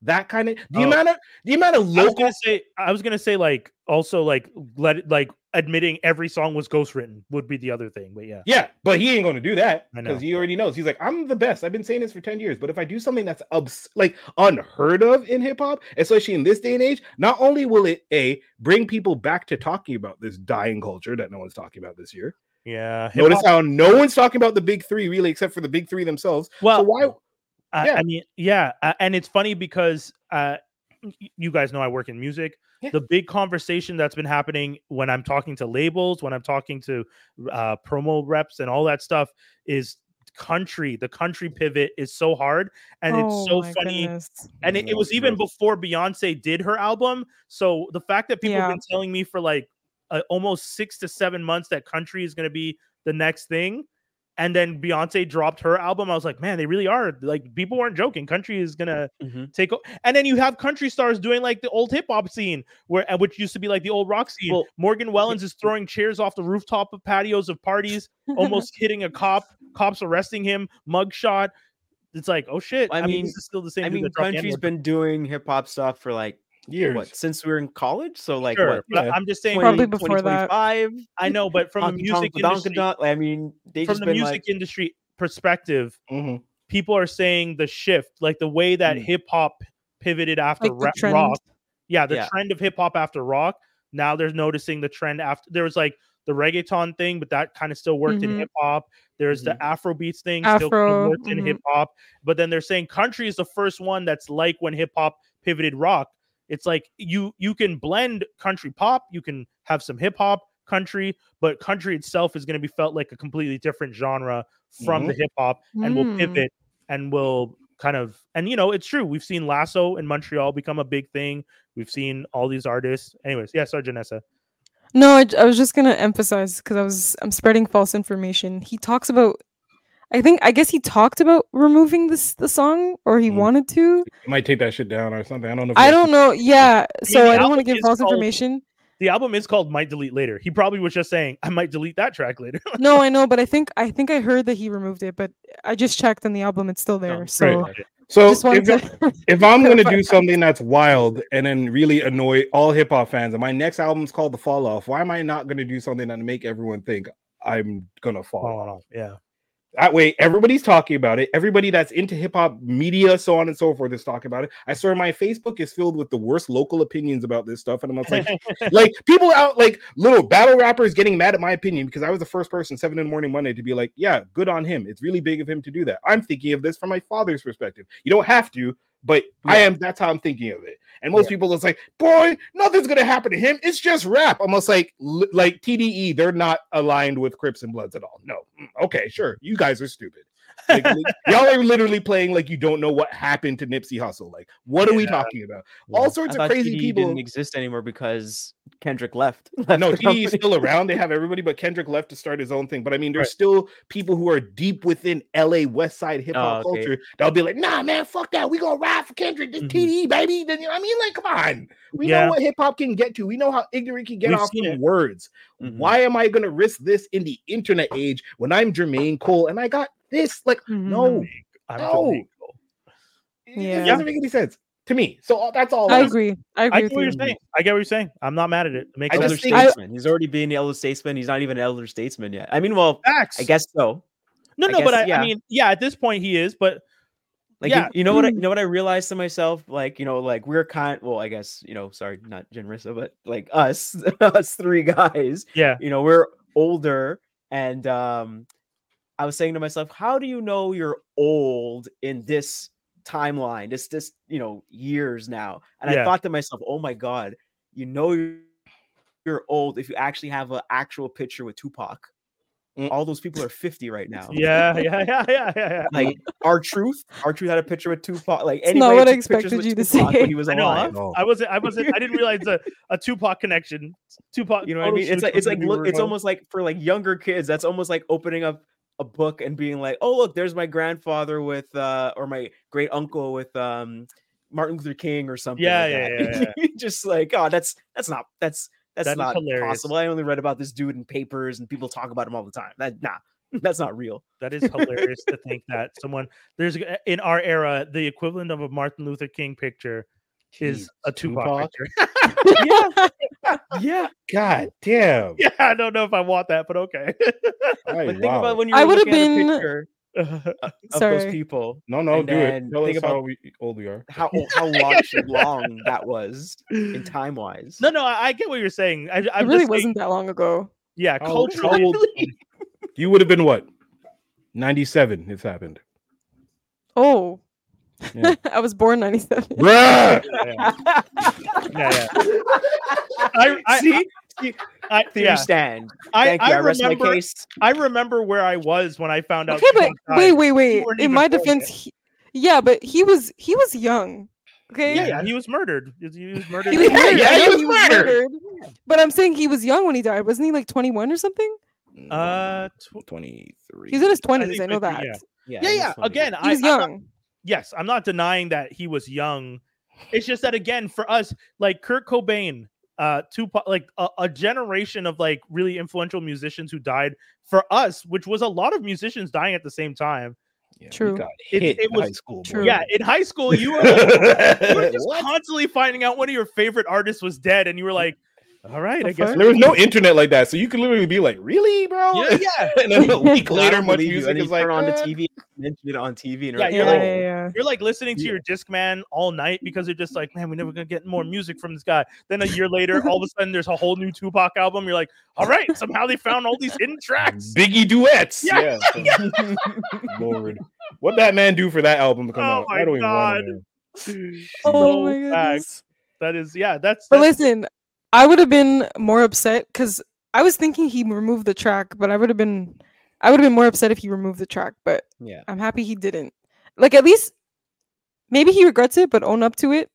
That kind of the Oh. amount of the amount of I was local. gonna say, I was gonna say, like, also like let it like admitting every song was ghostwritten would be the other thing, but yeah, Yeah, but he ain't going to do that I know. because he already knows. He's like, I'm the best. I've been saying this for ten years. But if I do something that's abs- like unheard of in hip hop, especially in this day and age, not only will it a bring people back to talking about this dying culture that no one's talking about this year. yeah. Notice hip-hop- how no one's talking about the big three, really, except for the big three themselves. Well, so why? I, Yeah. I mean, yeah, uh, and it's funny because uh, y- you guys know I work in music. Yeah. The big conversation that's been happening when I'm talking to labels, when I'm talking to uh, promo reps, and all that stuff is country. The country pivot is so hard, and it's Oh so my funny. goodness. And it, it was even before Beyonce did her album. So the fact that people have Yeah. been telling me for like uh, almost six to seven months that country is going to be the next thing, and then Beyonce dropped her album, I was like, man, they really are. Like, people weren't joking. Country is gonna Mhm. take. O- and then you have country stars doing like the old hip hop scene, where uh, which used to be like the old rock scene. Well, Morgan Wellens is throwing chairs off the rooftop of patios of parties, almost hitting a cop. Cops arresting him. Mugshot. It's like, oh shit. I I, mean, mean- this is still the same. I dude mean, that dropped the country's N-word. been doing hip hop stuff for like Years. what since we were in college. So like Sure, what? but Yeah. I'm just saying. Probably twenty, before that. twenty twenty-five. I know, but from the Honky music Tonk Donka industry, Donk, I mean, they from just the been music like, industry perspective, Mhm. people are saying the shift, like the way that Mm. hip hop pivoted after Like the ra- trend. rock. Yeah, the Yeah. trend of hip hop after rock. Now they're noticing the trend after. There was like the reggaeton thing, but that kind of still worked in Mhm. hip hop. There's the Afro beats thing, still kind Afro, of worked in mhm. hip hop. But then they're saying country is the first one that's like when hip hop pivoted rock. It's like you you can blend country pop, you can have some hip hop country, but country itself is going to be felt like a completely different genre from the hip hop, and will Mm. pivot and will kind of, and you know, it's true. We've seen Lasso in Montreal become a big thing. We've seen all these artists. Anyways, yeah, sorry, Janessa. No, I, j- I was just gonna emphasize because I was I'm spreading false information. He talks about, I think I guess he talked about removing this the song, or he Mm. wanted to. He might take that shit down or something. I don't know. If I he don't know. Yeah, so the I don't want album to give is false called- information. The album is called Might Delete Later. He probably was just saying, I might delete that track later. No, I know, but I think I think I heard that he removed it, but I just checked and the album it's still there. Oh, so Right. So just wanted if, to. if I'm gonna do clarify. something that's wild and then really annoy all hip hop fans, and my next album's called The Fall Off, why am I not gonna do something that make everyone think I'm gonna fall Oh, off? no. Yeah. That way, everybody's talking about it. Everybody that's into hip hop media, so on and so forth, is talking about it. I swear, my Facebook is filled with the worst local opinions about this stuff, and I'm just like, like people out, like little battle rappers getting mad at my opinion because I was the first person seven in the morning Monday to be like, yeah, good on him. It's really big of him to do that. I'm thinking of this from my father's perspective. You don't have to, but I am. That's how I'm thinking of it. And most Yeah. people, it's like, boy, nothing's gonna happen to him. It's just rap. Almost like li- like T D E. They're not aligned with Crips and Bloods at all. No. Mm, Okay, sure. You guys are stupid. Like, li- y'all are literally playing like you don't know what happened to Nipsey Hussle. Like, what are we Yeah. talking about? Yeah. All I sorts of thought crazy T D E people. didn't exist anymore because Kendrick left. left No, the T D E is company. still around. They have everybody, but Kendrick left to start his own thing. But I mean, there's Right. still people who are deep within L A West Side hip hop Oh, okay. culture that'll be like, nah, man, fuck that. We gonna ride for Kendrick. This Mhm. T D E, baby. Then you know what I mean, like, come on. We Yeah. know what hip hop can get to. We know how ignorant can get We've off seen from it. words. Mhm. Why am I gonna risk this in the internet age when I'm Jermaine Cole and I got this? Like, no, Mhm. I'm No. Jamaican. it Yeah. doesn't make any sense to me. So uh, that's all. I I'm- agree. I I agree get with what you. you're saying. I get what you're saying. I'm not mad at it. It makes I Elder just sense. think- statesman. He's already being the elder statesman. He's not even an elder statesman yet. I mean, well, Facts. I guess so. No, I no, but guess, I, yeah. I mean, yeah, at this point he is, but Like, yeah. you, you know what? I, you know what I realized to myself? Like, you know, like we're kind. Well, I guess you know. Sorry, not Jenrissa, but like us, us three guys. yeah. You know, we're older, and um, I was saying to myself, how do you know you're old in this timeline? This, this, you know, years now. And Yeah. I thought to myself, oh my god, you know you're, you're old if you actually have an actual picture with Tupac. Mm. All those people are fifty right now. Yeah, yeah, yeah, yeah, yeah, yeah. Like our truth, our truth had a picture with Tupac. Like It's not anybody what I took pictures expected with you to Tupac say. when he was I know. Huh? alive. No. I wasn't. I wasn't. I didn't realize a, a Tupac connection. Tupac. You know what I photo mean? It's shoots like were it's gonna like be look, it's remote. almost like for like younger kids, that's almost like opening up a book and being like, oh look, there's my grandfather with uh or my great uncle with um Martin Luther King or something. Yeah, like yeah, that. yeah, Just like, oh, that's that's not that's that's That is not hilarious. possible. I only read about this dude in papers and people talk about him all the time. That nah, That's not real. That is hilarious to think that someone there's in our era the equivalent of a Martin Luther King picture is a Tupac, Tupac? picture. Yeah, yeah. God damn. Yeah, I don't know if I want that, but okay. Right, But think wow. about when you I were would've looking at a been- picture of Sorry. those people. No, no, and do it. then Tell think us about how we, old we are. how how long long that was in time wise. No, no, I, I get what you're saying. I, It I'm really just saying, wasn't that long ago. yeah, How old- culturally. how old- You would have been what? ninety-seven. It's happened. Oh, Yeah. I was born ninety-seven. Bruh! yeah, yeah. I, I, See, see, I, there yeah. you stand. I, Thank I you. I, rest my remember. case. I remember where I was when I found out. Okay, but Tupac died. wait, wait, wait. weren't In even my born defense, yet. he, yeah, but he was he was young. Okay. Yeah, yeah, he was murdered. He was- he was murdered. He was murdered. yeah, I he know was murdered. But I'm saying he was young when he died. Wasn't he like twenty-one or something? Uh, tw- twenty-three. He was in his I twenties. think I know fifty, that. yeah. Yeah, yeah, he yeah. was funny. Again, He was I, I'm not- young. yes, I'm not denying that he was young. It's just that again, for us, like Kurt Cobain, uh, Tupac, like a, a generation of like really influential musicians who died for us, which was a lot of musicians dying at the same time. Yeah, True. We got It- hit it in was high school. true. boy. Yeah, in high school, you were, like, you were just What? constantly finding out one of your favorite artists was dead, and you were like, "All right, The I guess." fuck? There was no internet like that, so you could literally be like, "Really, bro?" Yeah, yeah. and then a week I later, "Oh, don't much believe you. music And you is like, turn on the "Eh." T V, mention it on T V, and Yeah, you're you're like, like- Yeah, yeah, yeah. You're like listening to Yeah. your Discman all night because you're just like, man, we're never gonna get more music from this guy. Then a year later, all of a sudden, there's a whole new Tupac album. You're like, all right, somehow they found all these hidden tracks. Biggie duets. Yeah. Yeah. Lord, what that man do for that album to come Oh out? my I don't even God. want to know. Oh my So goodness. facts. That is, yeah, that's. But that's listen, I would have been more upset because I was thinking he removed the track, but I would have been, I would have been more upset if he removed the track. But yeah. I'm happy he didn't. Like at least, maybe he regrets it, but own up to it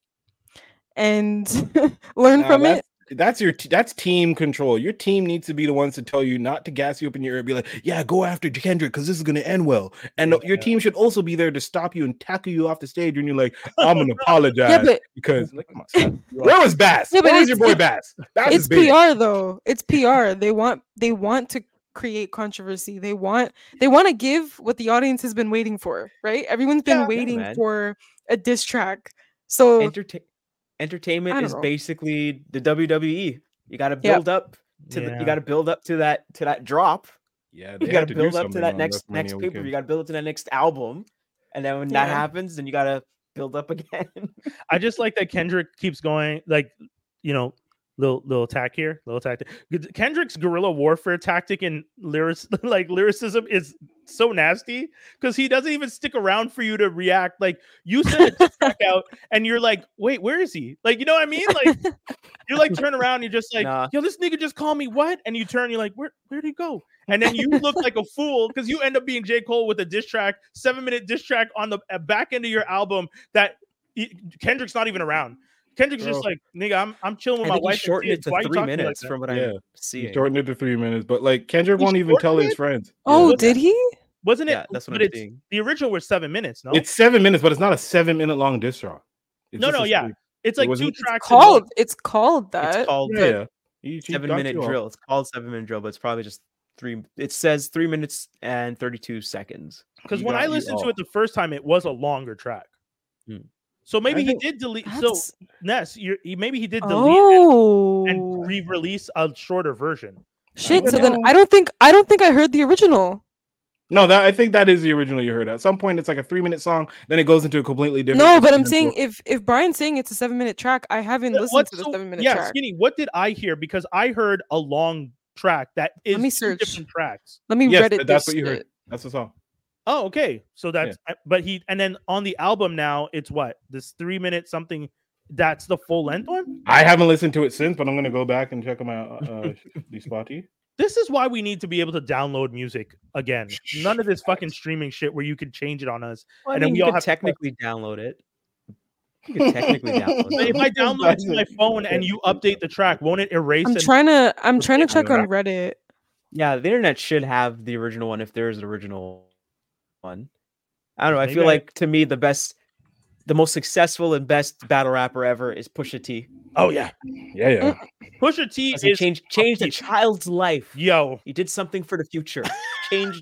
and learn Nah, from that's, it. That's your t- that's team control. Your team needs to be the ones to tell you not to gas you up in your ear and be like, "Yeah, go after Kendrick because this is gonna end well." And Yeah. your team should also be there to stop you and tackle you off the stage when you're like, "I'm gonna apologize." Yeah, but because like, come on, stop. Where was Bass? Yeah, but Where was your it's- boy it- Bass? Bass it's is big. P R though. It's P R. They want they want to create controversy. They want they want to give what the audience has been waiting for, right? Everyone's been Yeah. Yeah, waiting man. for a diss track. So Entertain I entertainment don't is know. basically the W W E. You got to Yeah. build up to the, Yeah. you got to build up to that to that drop. Yeah, You they got had to do build up to something that on next next WrestleMania paper. You weekend. got to build up to that next album, and then when that Yeah. happens, then you got to build up again. I just like that Kendrick keeps going, like, you know, little little attack here, little tactic. Kendrick's guerrilla warfare tactic and lyrics, like lyricism, is so nasty because he doesn't even stick around for you to react. Like you send a track out, and you're like, "Wait, where is he?" Like, you know what I mean? Like, you like turn around, you're just like, Nah. "Yo, this nigga just called me what?" And you turn, you're like, "Where where'd he go?" And then you look like a fool because you end up being J. Cole with a diss track, seven minute diss track on the uh, back end of your album that he- Kendrick's not even around. Kendrick's just Bro. like, nigga, I'm I'm chilling with I my think he wife. and shortened it kids. to Why you three talking like minutes that?" from what Yeah. I'm He seeing. shortened it to three minutes, but like Kendrick He won't even tell shortened his it? friends. oh, Yeah. did he? Wasn't it? Yeah, that's what but I'm it's seeing. the original was seven minutes. No, It's seven minutes, but it's not a seven minute long diss track. It's no, just no, a yeah. straight- It's It like two wasn't- It's tracks. in one. Called it's called that. It's called Yeah, yeah. He- he seven got minute you off. drill. It's called seven minute drill, but it's probably just three. It says three minutes and thirty two seconds. Because He when got I you listened to off. it the first time, it was a longer track. Hmm. So maybe I he think- did delete. So That's- Ness, you he maybe he did delete it Oh and re-release a shorter version. shit! don't So then know. I don't think I don't think I heard the original. No, that I think that is the original you heard. At some point, it's like a three minute song, then it goes into a completely different. No, but I'm instrumental. saying if if Brian's saying it's a seven minute track, I haven't What- listened what's to the so- seven minute yeah, track. Skinny. What did I hear? Because I heard a long track that is me two search. different tracks. Let me Yes, Reddit that- that's this what you heard. shit. That's the song. Oh, okay. So that's I- but he and then on the album now it's what this three minute something. That's the full length one. I haven't listened to it since, but I'm gonna go back and check them out. Uh, the Spotty. This is why we need to be able to download music again. None of this fucking streaming shit where you can change it on us. Well, I And then mean, we you all could have to- technically download it. You could technically download But if it. I download it to my phone and you update the track, won't it erase I'm and trying to I'm trying to Okay, check yeah. on Reddit. Yeah, the internet should have the original one if there is an original one. I don't know. I Maybe feel I- like to me the best, the most successful and best battle rapper ever is Pusha T. Oh yeah, Yeah, yeah. Pusha T Because he is changed changed a upbeat. child's life. yo. He did something for the future. changed a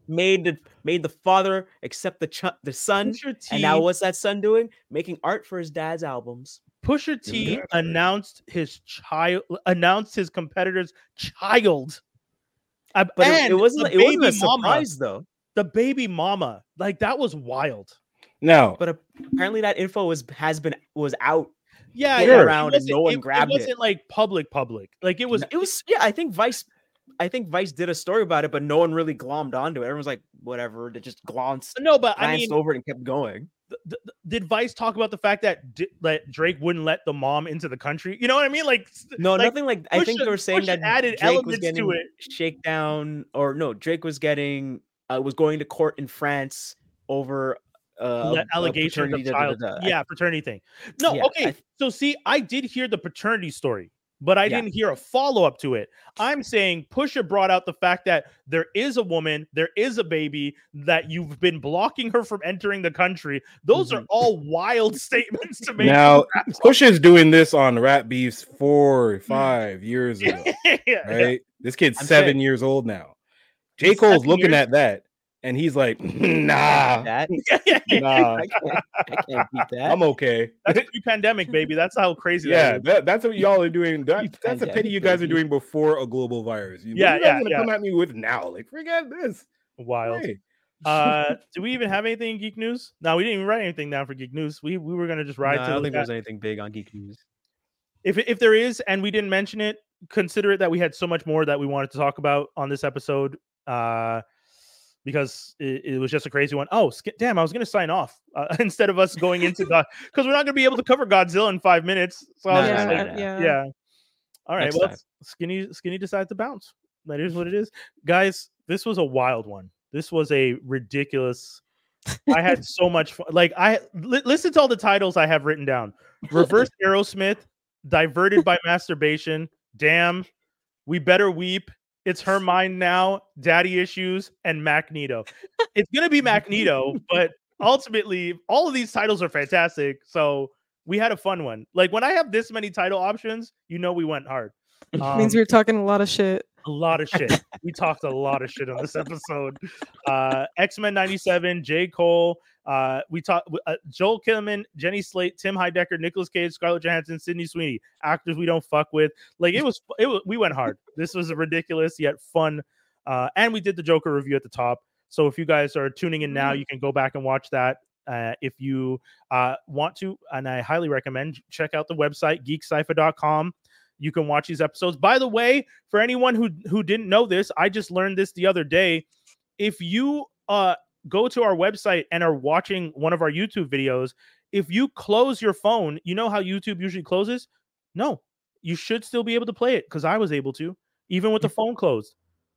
made the made the father accept the ch- the son, Pusha T, and now what's that son doing? Making art for his dad's albums. Pusha T Yeah. announced his child, announced his competitor's child, Uh, But it, and it wasn't the it wasn't a baby mama, surprise though. the baby mama, like that was wild. Now, But apparently that info was has been was out. Yeah, Floating yeah, around it and no wasn't- one it- grabbed it. it. wasn't like public, public. Like it was. It was yeah. I think Vice, I think Vice did a story about it, but no one really glommed onto it. Everyone was like, whatever. They just glanced, No, but I glanced mean, over it and kept going. th- th- did Vice talk about the fact that D- that Drake wouldn't let the mom into the country? You know what I mean? Like s- No, like, nothing like. I think Pusha- they were saying Pusha that added Drake was elements to getting it. shakedown, or no, Drake was getting uh, was going to court in France over uh, le- a- a allegations paternity, of da- da- child. da- da. I- Yeah, fraternity thing. No, Yeah, okay. I- so see, I did hear the paternity story, but I Yeah. didn't hear a follow up to it. I'm saying Pusha brought out the fact that there is a woman, there is a baby, that you've been blocking her from entering the country. Those are Mhm. all wild statements to make. now Pusha's doing this on Rap Beefs four, five years ago, yeah, right? This kid's I'm seven saying- years old now. J. He's Cole's seven looking years- at that, and he's like, "Nah, that nah, I can't, I can't beat that. I'm okay." That's pre-pandemic, baby. That's how crazy Yeah, that is. that, that's what y'all are doing. That, that's a Pandemic, pity you guys are baby. doing before a global virus. You, Yeah, what are you guys yeah, gonna yeah. come at me with now? Like, forget this. Wild. Hey. Uh, do we even have anything in Geek News? No, we didn't even write anything down for Geek News. We we were gonna just No, ride I to don't the think there was anything big on Geek News. if if there is and we didn't mention it, consider it that we had so much more that we wanted to talk about on this episode. Uh, because it, it was just a crazy one. Oh, sk- damn! I was gonna sign off uh, instead of us going into God because we're not gonna be able to cover Godzilla in five minutes. So I was No, just no, like, no, no. yeah. yeah. All right, Next well, time. skinny skinny decided to bounce. That is what it is, guys. This was a wild one. This was a ridiculous. I had so much fun. Like I li- listen to all the titles I have written down: Reverse Aerosmith, Diverted by Masturbation, Damn, We Better Weep, It's Her Mind Now, Daddy Issues, and Magneto. It's gonna be Magneto, but ultimately, all of these titles are fantastic. So we had a fun one. Like when I have this many title options, you know we went hard. Um, Means we were talking a lot of shit. a lot of shit. We talked a lot of shit on this episode. Uh, X-Men ninety-seven, J. Cole. Uh, we talked uh, Joel Kinnaman, Jenny Slate, Tim Heidecker, Nicolas Cage, Scarlett Johansson, Sydney Sweeney. Actors we don't fuck with. Like it was, it was. We went hard. This was a ridiculous yet fun. Uh, and we did the Joker review at the top. So if you guys are tuning in now, you can go back and watch that. Uh, if you uh, want to, and I highly recommend, check out the website geek cypher dot com. You can watch these episodes. By the way, for anyone who who didn't know this, I just learned this the other day. If you uh go to our website and are watching one of our YouTube videos, if you close your phone, you know how YouTube usually closes? No, you should still be able to play it because I was able to, even with the phone closed.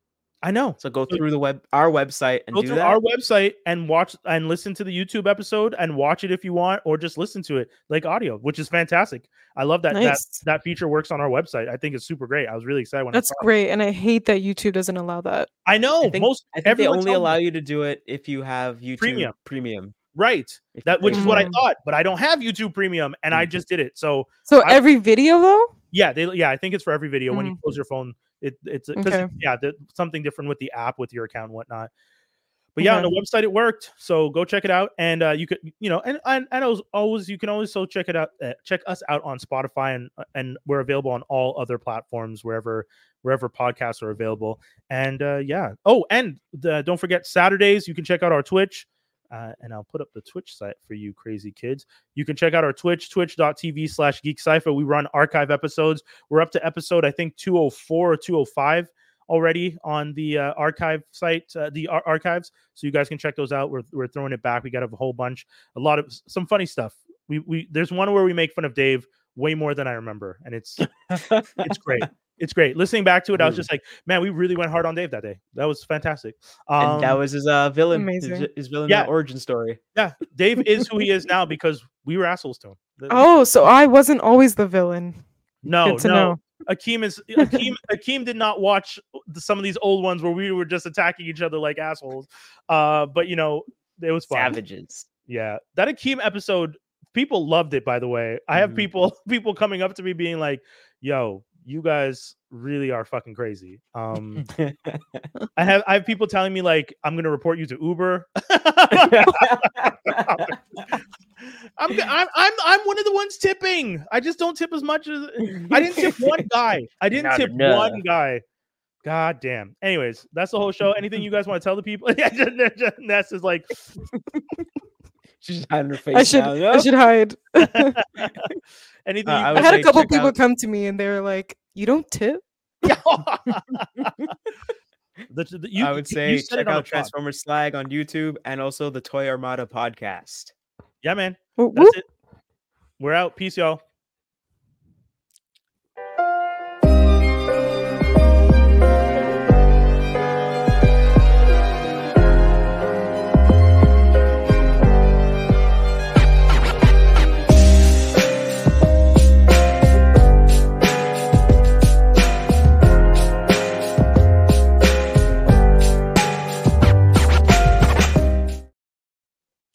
I know. So go through the web, our website, and Go do to that. our website and watch and listen to the YouTube episode and watch it if you want, or just listen to it like audio, which is fantastic. I love that Nice. that that feature works on our website. I think it's super great. I was really excited when That's I saw it. great, and I hate that YouTube doesn't allow that. I know I think, most I think they everyone only tells me- allow you to do it if you have YouTube Premium. Premium. right. If you That which pay is what I Mm. thought, but I don't have YouTube Premium, and I Mhm. just did it. So So I- every video though. yeah, they yeah, I think it's for every video. When you Mm. close your phone, it it's because Okay. yeah, the, something different with the app with your account and whatnot. But yeah, on Okay. the website it worked. So go check it out, and uh, you could you know, and and, and as always, you can also check it out. Uh, check us out on Spotify, and and we're available on all other platforms wherever wherever podcasts are available. And uh, yeah, oh, and the, don't forget Saturdays you can check out our Twitch. Uh, and I'll put up the Twitch site for you crazy kids. You can check out our Twitch, twitch.tv slash Geek Cypher. We run archive episodes. We're up to episode, I think, two oh four or two oh five already on the uh, archive site, uh, the ar- archives. So you guys can check those out. We're, we're throwing it back. We got a whole bunch, a lot of some funny stuff. We, we There's one where we make fun of Dave way more than I remember. And it's it's great. It's great. Listening back to it, I was just like, man, we really went hard on Dave that day. That was fantastic. Um, And that was his uh, villain, his, amazing. his villain Yeah. uh, origin story. yeah, Dave is who he is now because we were assholes to him. The- Oh, so I wasn't always the villain. no, Good to no. know. Akeem is Akeem. Akeem did not watch the, some of these old ones where we were just attacking each other like assholes. Uh, but you know, it was fun. Savages. Yeah, that Akeem episode, people loved it. By the way, I have Mhm. people people coming up to me being like, "Yo, you guys really are fucking crazy. Um, I have I have people telling me like I'm gonna report you to Uber. I'm, I'm I'm I'm one of the ones tipping. I just don't tip as much as I didn't tip one guy. I didn't Not tip enough. one guy. God damn. Anyways, that's the whole show. Anything you guys want to tell the people? Ness is like, She's hiding her face. I should now, I should hide. anything. Uh, you I I would had a say couple check people out- come to me and they were like, "You don't tip?" The- the- you- I would you say said it check on the out pod. Transformers Slag on YouTube and also the Toy Armada podcast. Yeah, man. Whoop, That's whoop. it. We're out. Peace, y'all.